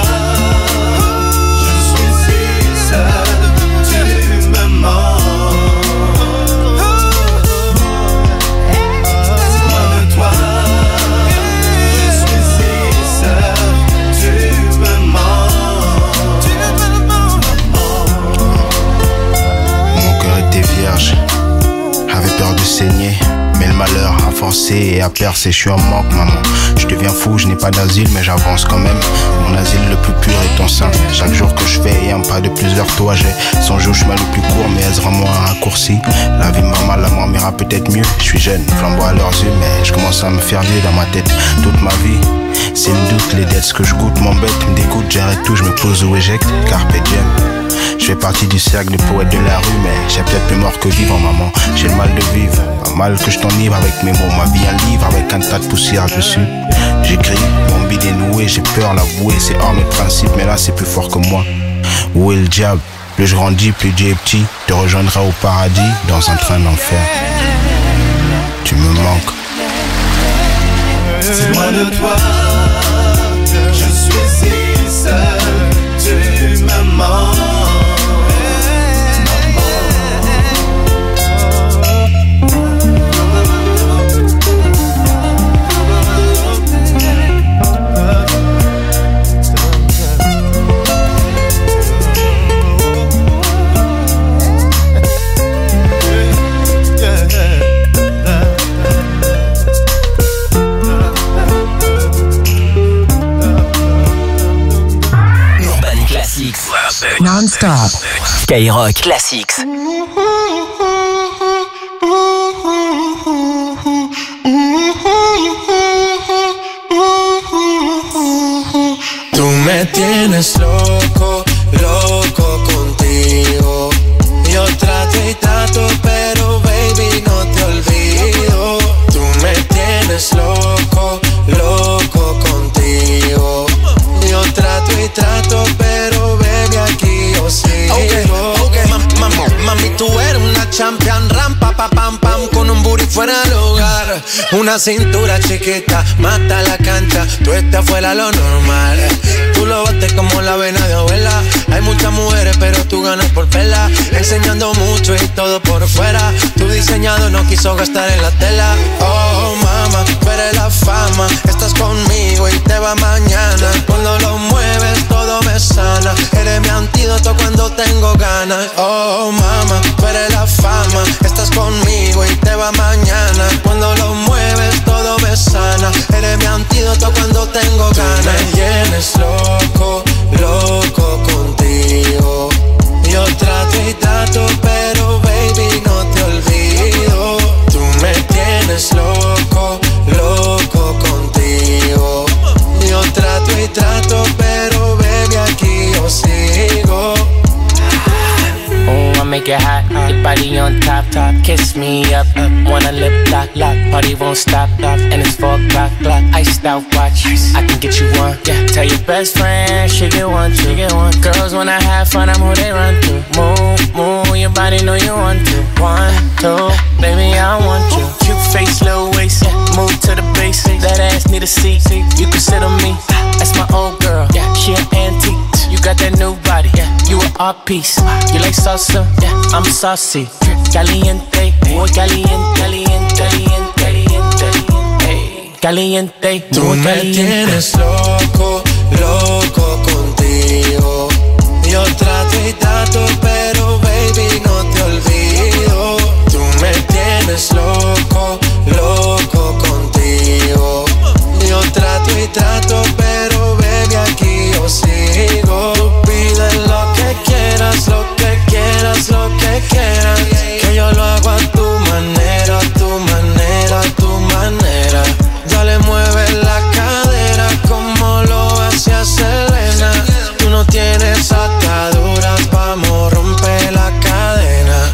Je suis si seul, tu me manques. forcer et à percer, je suis en manque maman. Je deviens fou, je n'ai pas d'asile mais j'avance quand même. Mon asile le plus pur est ton sein. Chaque jour que je fais et un pas de plus vers toi, j'ai songé au chemin le plus court mais elle rend-moi un raccourci. La vie m'a mal, la mort m'ira peut-être mieux. Je suis jeune, flambeau à leurs yeux mais je commence à me faire vieux dans ma tête. Toute ma vie, c'est le doute, les dettes, ce que je goûte m'embête, me dégoûte, j'arrête tout, je me pose ou éjecte, carpe diem. Je fais partie du cercle des poètes de la rue, mais j'ai peut-être plus mort que vivant maman. J'ai le mal de vivre, pas mal que je t'enivre avec mes mots. Ma vie un livre avec un tas de poussière dessus. J'écris, mon bide est noué, j'ai peur l'avouer, c'est hors mes principes, mais là c'est plus fort que moi. Où est le diable? Plus je grandis, plus Dieu est petit. Te rejoindrai au paradis, dans un train d'enfer. Tu me manques. C'est loin de toi, je suis si seul, tu me manques. Non-stop. Skyrock Classics. Tú me tienes loco, loco contigo. Yo trato y trato, pero baby no te olvido. Tú me tienes loco, loco contigo. Yo trato y trato, pero baby aquí yo sigo. Okay, okay. Mam, mam, mami, tú eres una champion, rampa, pa, pam, pam, con un booty fuera del hogar. Una cintura chiquita, mata la cancha, tú estás fuera lo normal. Tú lo bates como la vena de abuela. Hay muchas mujeres, pero tú ganas por vela. Enseñando mucho y todo por fuera. Tu diseñado no quiso gastar en la tela. Oh, mama, tú eres la fama. Estás conmigo y te va mañana. Cuando lo mueves, todo me sana. Eres mi antídoto cuando tengo ganas. Oh, mama, tú eres la fama. Estás conmigo y te va mañana. Cuando lo mueves, todo me sana. Eres mi antídoto cuando tengo ganas. Tú me tienes loco, loco contigo. Yo trato y trato, pero baby no te olvido. Tú me tienes loco, loco contigo. Yo trato y trato, pero baby aquí yo sigo. Oh, I make it hot, your body on top, top. Kiss me up, up. Wanna lip lock, lock. Party won't stop, stop. And it's four o'clock, clock. Iced out watch, I can get you one. Yeah, tell your best friend she get one, she get one. Girls when I have fun, I'm who they run to. Move, move, your body know you want to. One, two, baby I want you. Cute face, little waist, yeah. Move to the base. That ass need a seat, you can sit on me. That's my old girl, yeah. She an antique. You got that new body, yeah. You an art piece. You like salsa, yeah. I'm saucy. Caliente, muy caliente, caliente, caliente, caliente, caliente. Tú me tienes loco, loco contigo. Yo trato y trato, pero baby no te olvido. Tú me tienes loco, loco contigo. Yo trato y trato, pero baby aquí yo sigo. Tú pides lo que quieras, lo que quieras, lo que quieras. Que yo lo hago a tu manera, a tu manera, a tu manera. Dale, mueve la cadera como lo hacía Selena. Tú no tienes ataduras, vamos, rompe la cadena.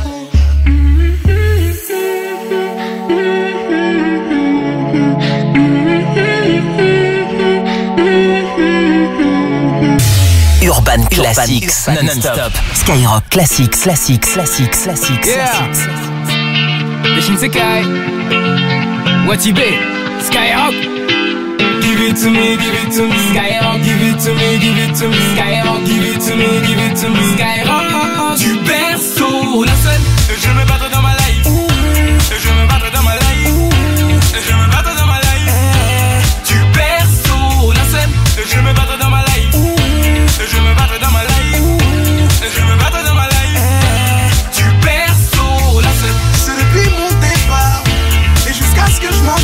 Urban Classics, non-stop. Skyrock Classics, Classics, Classics, Classics, Yeah. Le Shinsekai. Watibé. Skyrock. Give it to me, give it to me. Skyrock. Give it to me, give it to me. Skyrock. Give it to me, give it to me. Skyrock. Du berceau. La seule. Je me battre dans ma life. Je me battre dans ma life. Je me battre dans ma life. Du berceau. La seule. Je me battre dans ma life. Je me battre dans ma life. Je me battre dans ma life. Du berceau. La seule. C'est depuis mon départ et jusqu'à ce que je m'en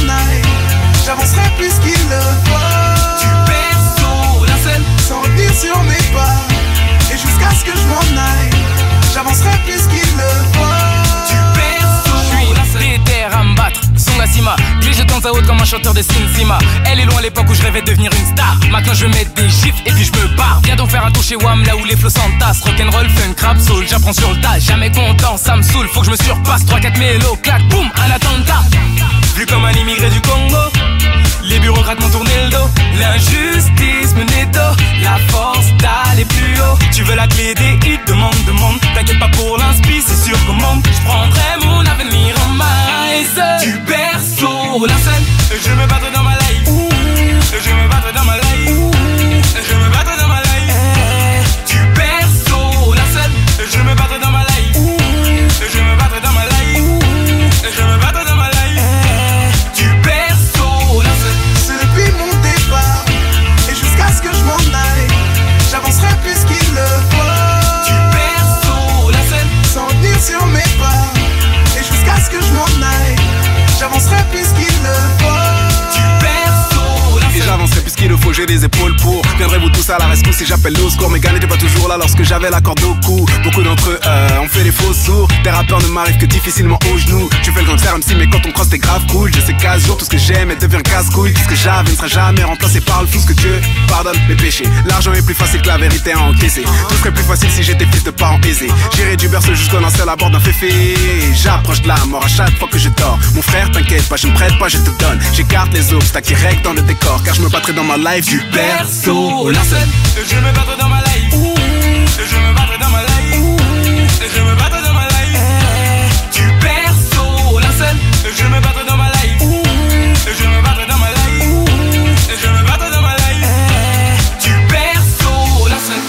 chanteur de Sin Sima. Elle est loin l'époque où je rêvais de devenir une star. Maintenant je mets des gifs et puis je me barre. Viens donc faire un tour chez Wham, là où les flots s'entassent. Rock'n'roll, funk, rap, soul, j'apprends sur le tas. Jamais content, ça me saoule, faut que je me surpasse. trois quatre mélos, clac, boum, un attentat. Vu comme un immigré du Congo, les bureaucrates m'ont tourné le dos. L'injustice me netto, la force d'aller plus haut. Tu veux la clé des hits, demande, demande. T'inquiète pas pour l'inspi, c'est sûr qu'au monde je prendrai mon avenir en main. Du berceau, la scène, je me battrai dans ma life. Je me battrai dans ma life. Je me battrai dans ma life. Du berceau, la scène, je me battrai dans ma life. Je me battrai dans ma life. Je me battrai dans ma life. Du berceau, la scène. C'est depuis mon départ et jusqu'à ce que je m'en aille, j'avancerai plus qu'il le faut. Du berceau, la scène, sans retenir sur mes pas. Et jusqu'à ce que je m'en aille, j'avancerai plus qu'il le faut. Du berceau, la scène. Et j'avancerai plus qu'il le faut, j'ai les épaules pour. Viendrez-vous tous à la rescousse si j'appelle au secours. Mes gars n'étaient pas toujours là lorsque j'avais la corde au cou. Beaucoup d'entre eux euh, ont fait les faux sourds. Des rappeurs ne m'arrivent que difficilement aux genoux. Tu fais le gangster M C mais quand on croise t'es grave cool. Je sais qu'à ce jour tout ce que j'aime devient casse-couille. Tout ce que j'avais ne sera jamais remplacé par le flou. Ce que Dieu pardonne mes péchés. L'argent est plus facile que la vérité à encaisser. Tout serait plus facile si j'étais fils de parents aisés. J'irai du berceau jusqu'au lancer à la bord d'un féfé. J'approche de la mort à chaque fois que je dors. Mon frère t'inquiète pas, je me prête pas, je te donne. J'écarte les obstacles direct dans le décor. Car je me battrai dans ma life du berceau. La scène, je me battrai dans ma life. Je me battrai dans ma life. Je me battrai dans ma life. Du berceau, la scène, je me battrai dans ma life. Je me battrai dans ma life. Je me battrai dans ma life. Du berceau, la scène.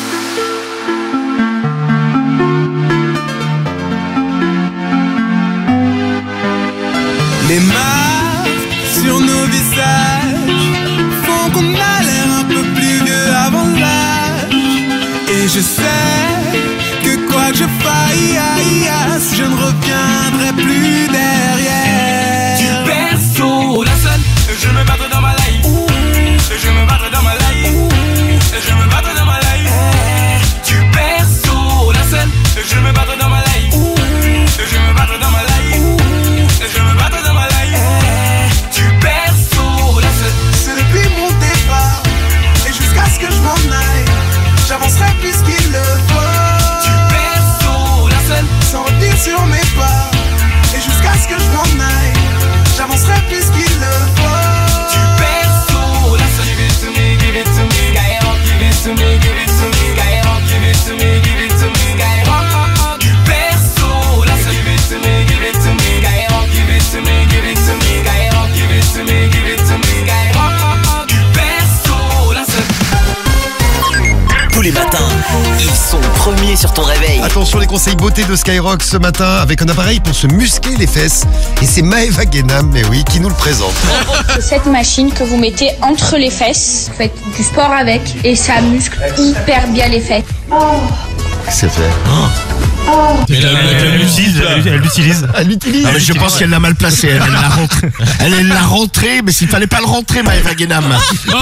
Les marques sur nos visages font qu'on a l'air un peu plus vieux avant l'âge. Et je sais que quoi que je fasse, je ne reviendrai plus derrière. Du berceau, la scène, je me battrai dans ma life. Je me battrai dans ma life. Je me battrai dans ma life. Du berceau, la scène, je me battrai dans ma life. Je me battrai dans ma life. Je me battrai dans ma life. Du berceau, la scène. C'est depuis mon départ et jusqu'à ce que je m'en aille, j'avancerai plus qu'il le faut. Du berceau, la scène, sans retenir sur mes pas. Et jusqu'à ce que je m'en aille, j'avancerai plus qu'il le faut. Du berceau, la scène. Give it to me, give it to me, Skyrock. Give it to me, give it to me, Skyrock. Give it to me, give it to me, Skyrock. Du berceau, la scène. Give it to me, give it to me, Skyrock. Give it to me, give it to me, Skyrock. Give it to me, give it to me, Skyrock. Du berceau, la scène. Tous les matins, ils sont premiers sur ton réveil. Attention, les conseils beauté de Skyrock ce matin avec un appareil pour se muscler les fesses. Et c'est Maëva Guénam, mais oui, qui nous le présente. Cette machine que vous mettez entre les fesses, vous faites du sport avec et ça muscle hyper bien les fesses. C'est fait. Oh. Mais elle, elle, elle l'utilise, elle, elle l'utilise. Elle l'utilise. Ah, mais je pense qu'elle l'a mal placé. Elle, elle l'a rentré. Elle, elle l'a rentré, mais s'il fallait pas le rentrer, Maëva Guénam. Vous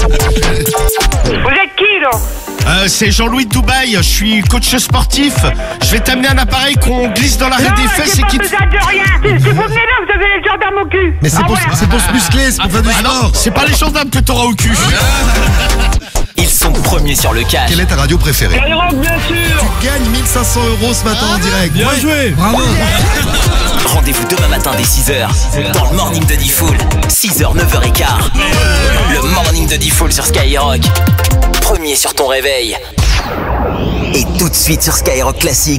êtes qui, là? Euh, c'est Jean-Louis de Dubaï, je suis coach sportif. Je vais t'amener un appareil qu'on glisse dans l'arrêt des fesses et qui. Non, j'ai pas besoin de rien. Si, si vous venez là, vous avez les gendarmes au cul. Mais c'est ah pour, ouais. c'est pour se muscler, c'est pour faire du Ah sport. non, c'est pas les gendarmes que t'auras au cul. Ils sont premiers sur le cash. Quelle est ta radio préférée? Skyrock, bien sûr. Tu gagnes mille cinq cents euros ce matin en direct. Bien Ouais. joué. Bravo. Rendez-vous demain matin dès six heures dans le morning de D-Fool. six heures, neuf heures quinze. Le morning de D-Fool sur Skyrock. Premier sur ton réveil. Et tout de suite sur Skyrock Classics.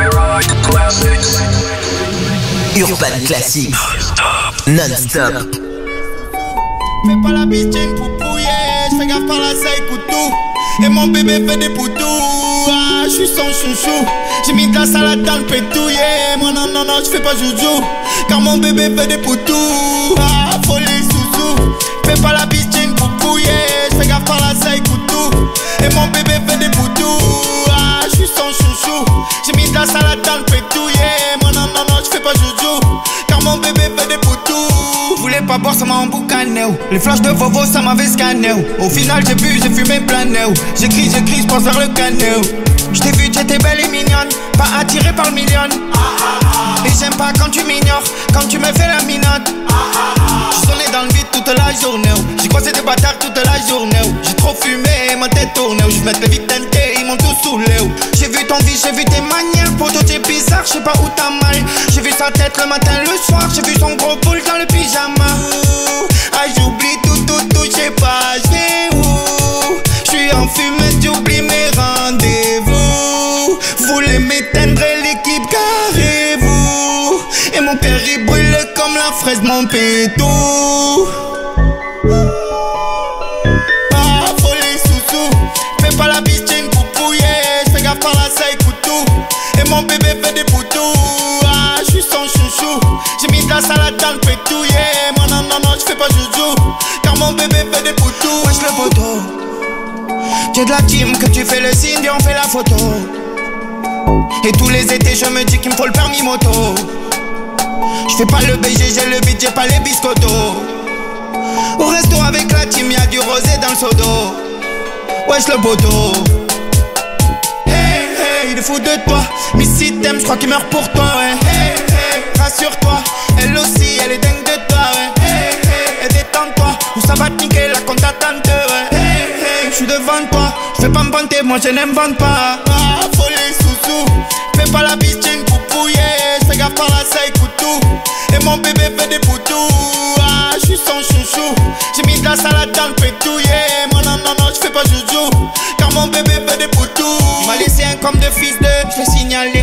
Urban Classics. Non-stop. Fais pas la bitchine pour pouiller, j'fais gaffe par la saille couteau. Et mon bébé fait des poutous, ah, j'suis son chouchou. J'ai mis de la salade dans le pétouillé, moi non non non j'fais pas joujou. Car mon bébé fait des poutous, ah, folie sous-sous. Fais pas la bitchine pour pouiller, j'fais gaffe par la saille couteau. Et mon bébé fait des poutous, ah, j'suis son chouchou. J'ai mis de la salade dans le pétouillé, moi non non non j'fais pas joujou. Car mon bébé fait des poutous. Voulais pas boire, ça m'a emboucané. Les flashs de Vovo, ça m'avait scanné. Au final, j'ai bu, j'ai fumé plané. J'écris, j'écris, j'pense vers le canot. J't'ai vu, t'étais belle et mignonne. Pas attirée par le million. Et j'aime pas quand tu m'ignores, quand tu me fais la minote. J'sonnais dans le vide toute la journée. J'ai croisé des bâtards toute la journée. J'ai trop fumé, ma tête tournée. Je mets les vides teintés, ils m'ont tous saoulé. J'ai vu ton vie, j'ai vu tes manières. Poto t'es bizarre, je sais pas où t'as mal. J'ai vu sa tête le matin, le soir. J'ai vu son gros boule dans le pyjama. Ah j'oublie tout, tout, tout, je sais pas, je vais où. Je suis en fumée, j'oublie mes rendez-vous. Voulez m'éteindre l'équipe, carrez-vous. Et mon père il brûle comme la fraise de mon pétou. Ah folie sous-sous, fais pas la biche, j'ai une poupouille. J'fais gaffe par la saille, couteau. Et mon bébé fait des poutous. Ah j'suis son chouchou. J'ai mis de la salade dans le pétou, yeah. Moi non non non j'fais pas joujou. Car mon bébé fait des poutous. Wesh le poteau, t'es de la team que tu fais le signe et on fait la photo. Et tous les étés je me dis qu'il me faut le permis moto. J'fais pas le B G, j'ai le beat, j'ai pas les biscottos. Au resto avec la team, y'a du rosé dans le sodo. Wesh le poteau. Hey hey, il est fou de toi. Mais si t'aimes, j'crois qu'il meurt pour toi, ouais. Hey hey, rassure-toi. Elle aussi, elle est dingue de toi, ouais. Hey hey, et détends-toi. Ou ça va te niquer la compte attente, ouais. Hey hey, j'suis devant toi. J'fais pas me vanter, moi je n'invente pas. Ah, folie sous-sous. Fais pas la biche, j'ai une poupouille. J'fais gaffe par la saille, couteau. Et mon bébé fait des poutous. Ah, j'suis son chouchou. J'ai mis de la salade dans le pétou, yeah. Moi non, non, non, j'fais pas joujou. Car mon bébé fait des poutous. Il m'a laissé un comme de fils de. J'l'ai signalé.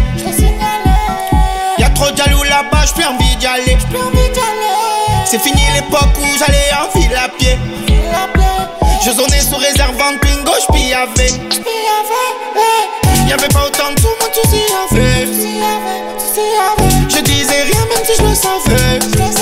Y'a trop de jaloux là-bas, j'plus envie d'y aller. C'est fini l'époque où j'allais en file à pied. Je zonais sous réserve en pingo, j'piavais. Y'avait pas autant de sous, moi tu s'y avais. Je disais rien même si je le savais.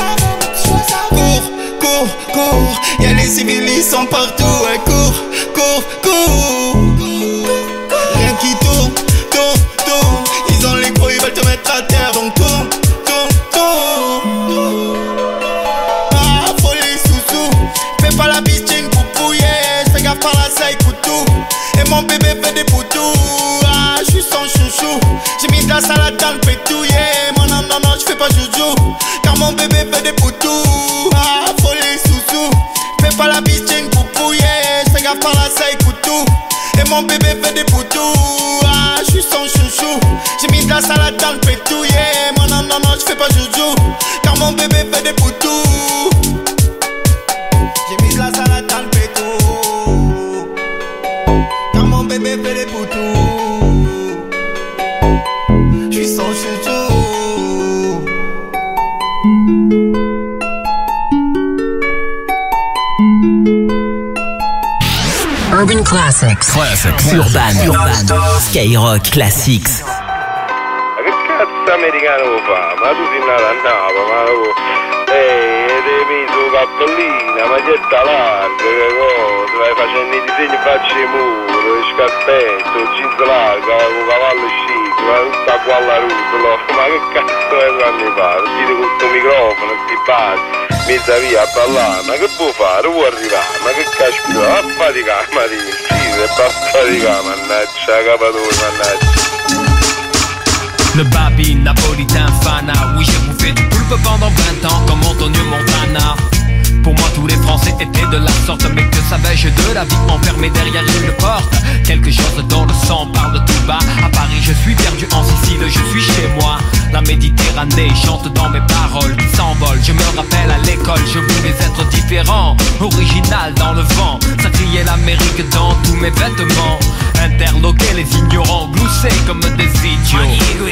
Cours, cours, cours. Y'a les civils, ils sont partout. Ouais, cours, cours, cours. Rien qui tourne, tourne, tourne. Ils ont les gros, ils veulent te mettre à terre. Donc tourne, tourne, tourne. Ah, folie sous-sous. Fais pas la biche, j'ai une poupouille. J'fais gaffe par la saille, couteau. Et mon bébé fait des poutous. Ah, j'suis son chouchou. J'ai mis de la salade dans le pétou, yeah. Moi non, non, non, j'fais pas joujou. Car mon bébé fait des poutous. Ah, folie sous-sous. Fais pas la biche, j'ai une poupouille. J'fais gaffe par la saille, couteau. Et mon bébé fait des poutous. Ah, j'suis son chouchou. J'ai mis de la salade dans le pétou, yeah. Moi non, non, non, j'fais pas joujou. Car mon bébé fait des poutous. J'ai mis de la salade dans le pétou. Car mon bébé fait des poutous. J'suis son chouchou. Urban Classics. Classics. Urban. Urban. Skyrock Classics. Ma che cazzo americano lo fa? Ma tu sei nato a Napoli, ma tu... Ehi, e te mi su cappellina, maglietta larga, che cosa? Vai facendo i disegni faccia di muro, il scappetto, il jeans largo, con cavallo chic, ma tutta qua alla rutola. Ma che cazzo è quando mi fa? Giri con questo microfono, sti bassi, mezza via a ballare, ma che può fare? Può arrivare? Ma che caspita, va a faticare, ma ti uccide, va a faticare, mannaggia, capatore, mannaggia. Le babi napolitain fana. Oui, j'ai bouffé du poulpe pendant vingt ans comme Antonio Montana. Pour moi tous les Français étaient de la sorte. Mais que savais-je de la vie enfermée derrière une porte? Quelque chose dans le sang parle tout bas. À Paris je suis perdu, en Sicile je suis chez moi. La Méditerranée chante dans mes paroles qui s'envolent. Je me rappelle à l'école, je voulais être différent, original dans le vent. Ça criait l'Amérique dans tous mes vêtements. Interloquer les ignorants, glousser comme des idiots.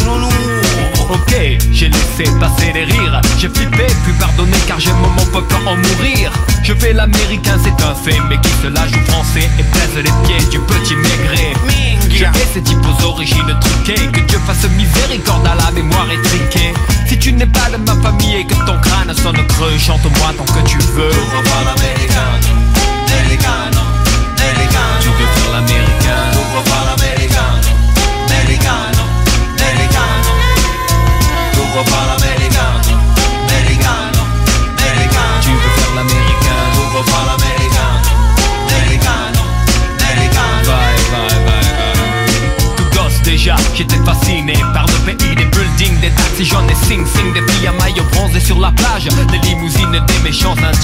Ok, j'ai laissé passer les rires. J'ai flippé, puis pardonné car j'aime mon peuple en mourir. Je fais l'américain, c'est un fait, mais qui se la joue français et baise les pieds du petit maigré. Je hais ces types aux origines truquées. Que Dieu fasse miséricorde à la mémoire étriquée. Si tu n'es pas de ma famille et que ton crâne sonne creux, chante-moi tant que tu veux. Tu veux faire l'américain, americano, americano. Tu veux faire l'américain, tu veux faire l'américain, americano, americano. Tu veux faire l'américain, americano, americano. Tu veux faire l'américain, tu veux faire l'américain, americano, americano. Vai, vai, vai, vai. Tout gosse déjà, j'étais fasciné par le pays des buildings, des taxis jaunes et sing-sing, des filles à maillot bronzé sur la plage, des limousines, des méchants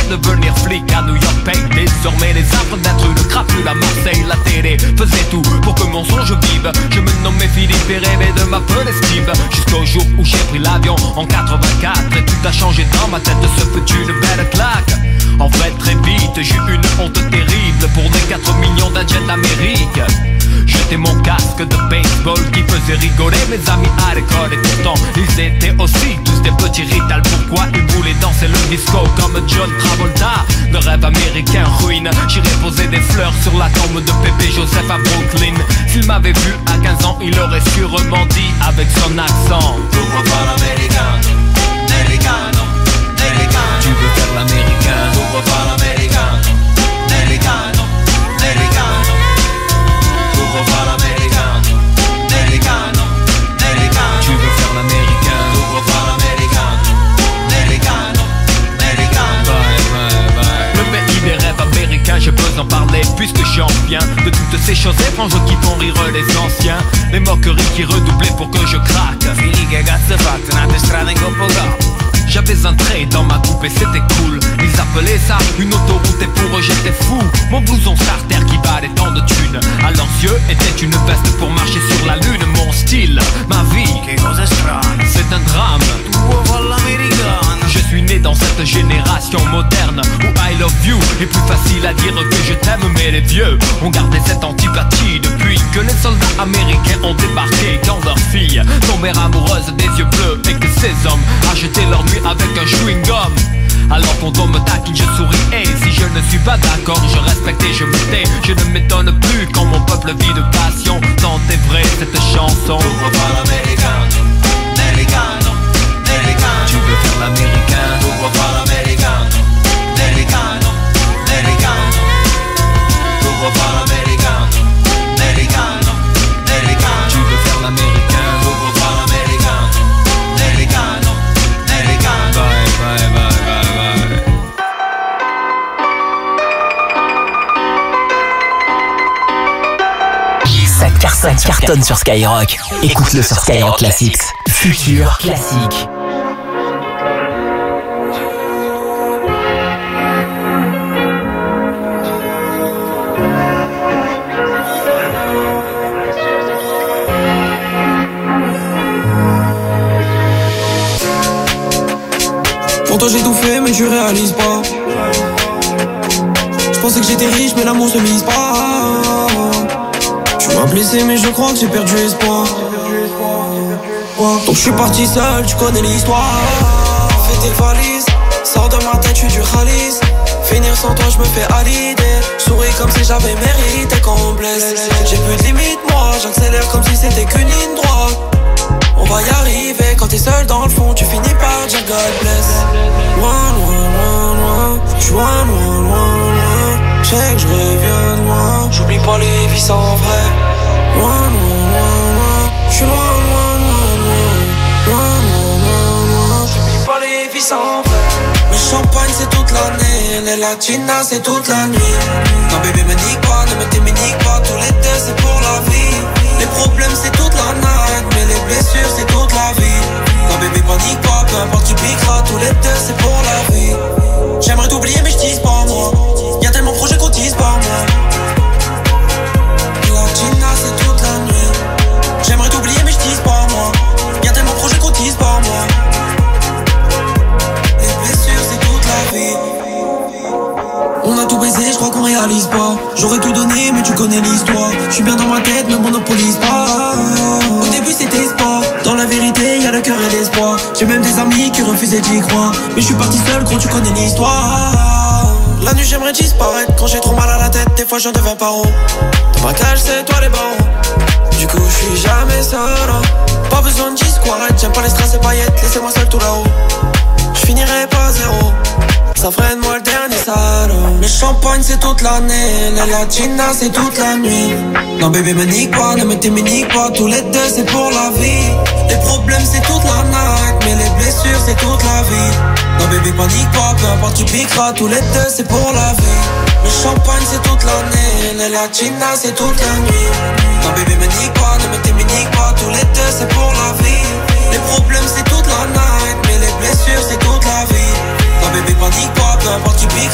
devenir flic à New York paye désormais les arbres d'être une crapule à Marseille. La télé faisait tout pour que mon songe vive. Je me nommais Philippe et rêvais de m'appeler Steve. Jusqu'au jour où j'ai pris l'avion en quatre-vingt-quatre et tout a changé dans ma tête, ce fut une belle claque. En fait très vite j'ai eu une honte terrible pour les quatre millions d'Indiens d'Amérique. J'étais mon casque de baseball qui faisait rigoler mes amis à l'école. Et pourtant ils étaient aussi tous des petits ritals. Pourquoi ils voulaient danser le disco comme John Travolta? Le rêve américain ruine. J'irais poser des fleurs sur la tombe de Pépé Joseph à Brooklyn. S'il m'avait vu à quinze ans, il aurait sûrement dit avec son accent: tu veux faire l'américain, americano, americano. Tu veux faire l'américain, tu veux faire l'américain, americano, americano. Tu veux faire l'américain, americano, americano. Tu veux faire l'américain, tu veux faire l'américain, americano, americano. Bye, bye, bye. Le pays des rêves américains, je peux en parler puisque j'en viens de toutes ces choses étranges qui font rire les anciens. Les moqueries qui redoublaient pour que je craque. Fili che cazzo fate, nate strade in Coppocapo. J'avais un trait dans ma coupe et c'était cool. Ils appelaient ça une autoroute et pour eux j'étais fou. Mon blouson starter qui valait tant de thunes à leurs yeux était une veste pour marcher sur la lune. Mon style, ma vie, c'est un drame. Je suis né dans cette génération moderne où I love you est plus facile à dire que je t'aime. Mais les vieux ont gardé cette antipathie depuis que les soldats américains ont débarqué. Quand leurs filles tombèrent amoureuses des yeux bleus et que ces hommes achetaient leur nuit avec un chewing-gum. Alors quand on me taquine je souris et si je ne suis pas d'accord je respecte et je me tais. Je ne m'étonne plus quand mon peuple vit de passion. Tant est vrai cette chanson. Tu veux faire l'américain, americano, americano. Tu veux faire l'américain, tu veux faire l'américain, americano, americano. Tu veux faire l'américain, americano, americano. Tu veux faire l'américain, tu veux faire l'américain, americano, americano. Bye, bye, bye. Ça cartonne, ça cartonne sur Skyrock. Écoute-le sur Skyrock Classics. Futur classique. Pour toi j'ai tout fait mais tu réalises pas. Je pensais que j'étais riche mais l'amour se mise pas. Tu m'as blessé mais je crois que j'ai perdu espoir. Donc je suis parti seul, tu connais l'histoire. Fais tes valises, sors de ma tête, je suis du Khalis. Finir sans toi, je me fais à l'idée. Souris comme si j'avais mérité qu'on me blesse. J'ai plus de limite moi, j'accélère comme si c'était qu'une ligne droite. On va y arriver, quand t'es seul dans le fond, tu finis par dire God bless. Loin, loin, loin, loin, j'suis loin, loin, loin, loin. J'sais que j'reviens de loin, j'oublie pas les vies sans vrai. Loin, loin, loin, loin, j'suis loin, loin, loin, loin. Loin, loin, loin, loin, j'oublie pas les vies sans vrai. Le champagne c'est toute l'année, les latinas c'est toute la nuit. Non bébé me nique pas, ne me t'éminique pas, tous les deux c'est pour la vie. Les problèmes c'est toute la night, mais les blessures c'est toute la vie. Non bébé panique pas, peu importe qui piquera, tous les deux c'est pour la vie. J'aimerais t'oublier mais j'dis pas moi, y'a tellement de projets qu'on dise pas moi. Latina c'est toute la nuit. J'aimerais t'oublier mais j'dis pas moi, y'a tellement de projets qu'on dise pas moi. Les blessures c'est toute la vie. On a tout baisé, je crois qu'on réalise pas. J'aurais tout donné, mais tu connais l'histoire. Je suis bien dans ma tête, ne monopolise pas. Au début c'était sport. Dans la vérité, y a le cœur et l'espoir. J'ai même des amis qui refusaient d'y croire. Mais je suis parti seul, gros, tu connais l'histoire. La nuit j'aimerais disparaître. Quand j'ai trop mal à la tête, des fois j'en deviens paro. Dans ma cage, c'est toi les barreaux. Du coup, je suis jamais seul. Pas besoin de disquarette. J'aime pas les strass et paillettes. Laissez-moi seul tout là-haut. Je finirai pas zéro. Ça freine moi le dernier salaud. Le champagne c'est toute l'année, les latinas c'est toute la nuit. Non bébé me nique pas, ne me t'éminique pas, tous les deux c'est pour la vie. Les problèmes c'est toute la night, mais les blessures c'est toute la vie. Non bébé panique pas, peu importe qui piquera, tous les deux c'est pour la vie. Le champagne c'est toute l'année, les latinas c'est toute la nuit. Non bébé me nique pas, ne me t'éminique pas, tous les deux c'est pour la vie. Les problèmes c'est toute la night, mais les blessures c'est toute la vie. Non bébé panique pas, peu importe qui pique.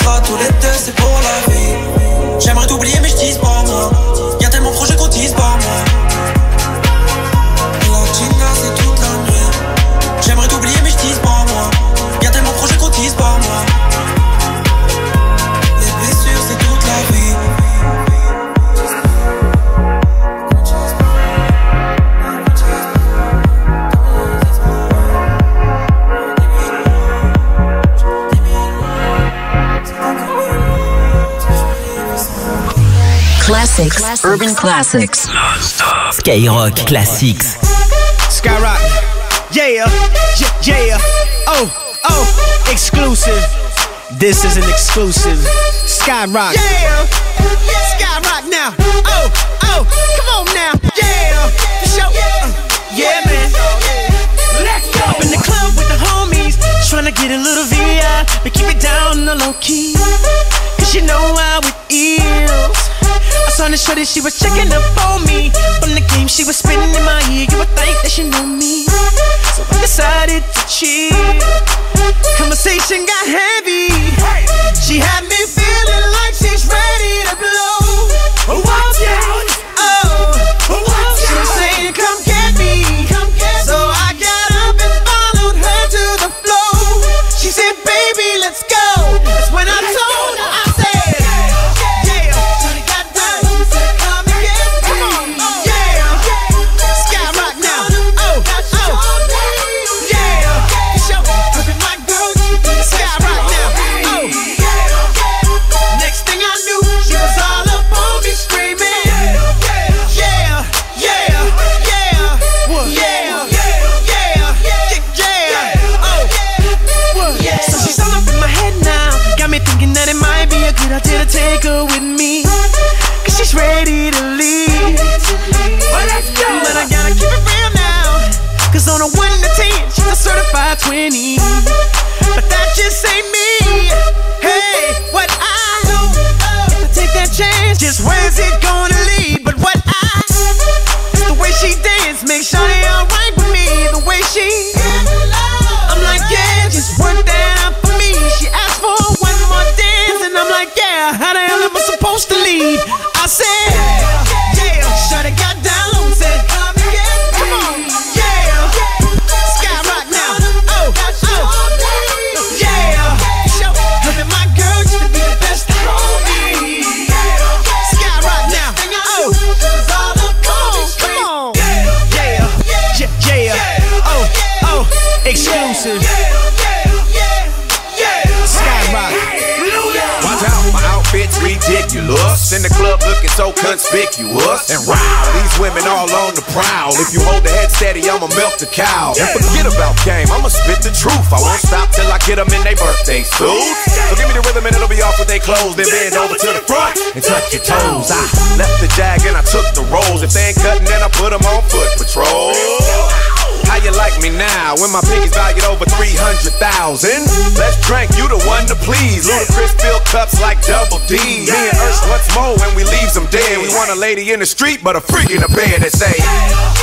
Classics. Urban Classics. Skyrock Classics. Skyrock. Yeah, yeah, yeah. Oh, oh, exclusive. This is an exclusive. Skyrock. Yeah, Skyrock now. Oh, oh, come on now. Yeah, for sure. Uh, yeah, man. Let's go. Up in the club with the homies, tryna get a little V I, but keep it down on the low key. Cause you know how it is. I saw this shorty, she was checking up on me. From the game she was spinning in my ear, you would think that she knew me. So I decided to chill. Conversation got heavy. She had me feeling like she's ready to blow. Watch out! Oh, she was saying, come get me. Come get so I got up and followed her to the floor. She said, baby, let's go. That's when I told her, I said, yeah. Shorty got down, said, come and get me. Come on, yeah. Skyrock now. Oh, oh, yeah. Show me my girl, Skyrock now. Oh, next thing I knew, she was all up on me screaming. Yeah, yeah, yeah, yeah, yeah, yeah. Oh, so she's all up in my head now. Got me thinking that it might be a good idea to take her with me. Cause she's ready to leave. Well, let's go. But I gotta keep it real now. Cause on a one to ten, she's a certified twenty. But that just ain't me. Hey, what I know, if I take that chance, just where's it gonna lead? But what I, it's the way she dance, make sure they alright with me. The way she, I'm like, yeah, just work that out for me. She asked for one more dance, and I'm like, yeah, how the hell am I supposed to lead? I said, yeah, shawty got down low, said, come on, yeah, Skyrock now. Oh, oh, yeah, show her my girl used to be the best on me. Skyrock now. Oh, come on, yeah, yeah, yeah. Oh, oh, exclusive. Skyrock. Watch out, my outfit's ridiculous. In the club looking so conspicuous. And wow, these women all on the prowl. If you hold the head steady, I'ma milk the cow. And forget about game, I'ma spit the truth. I won't stop till I get them in their birthday suits. So give me the rhythm and it'll be off with they clothes. Then bend over to the front and touch your toes. I left the jag and I took the rolls. If they ain't cutting, then I put them on foot patrol. How you like me now when my pinky's valued over three hundred thousand? Let's drink, you the one to please. Ludacris fill cups like double D. Me and Ursh once more when we leaves them dead. We want a lady in the street, but a freak in the bed that say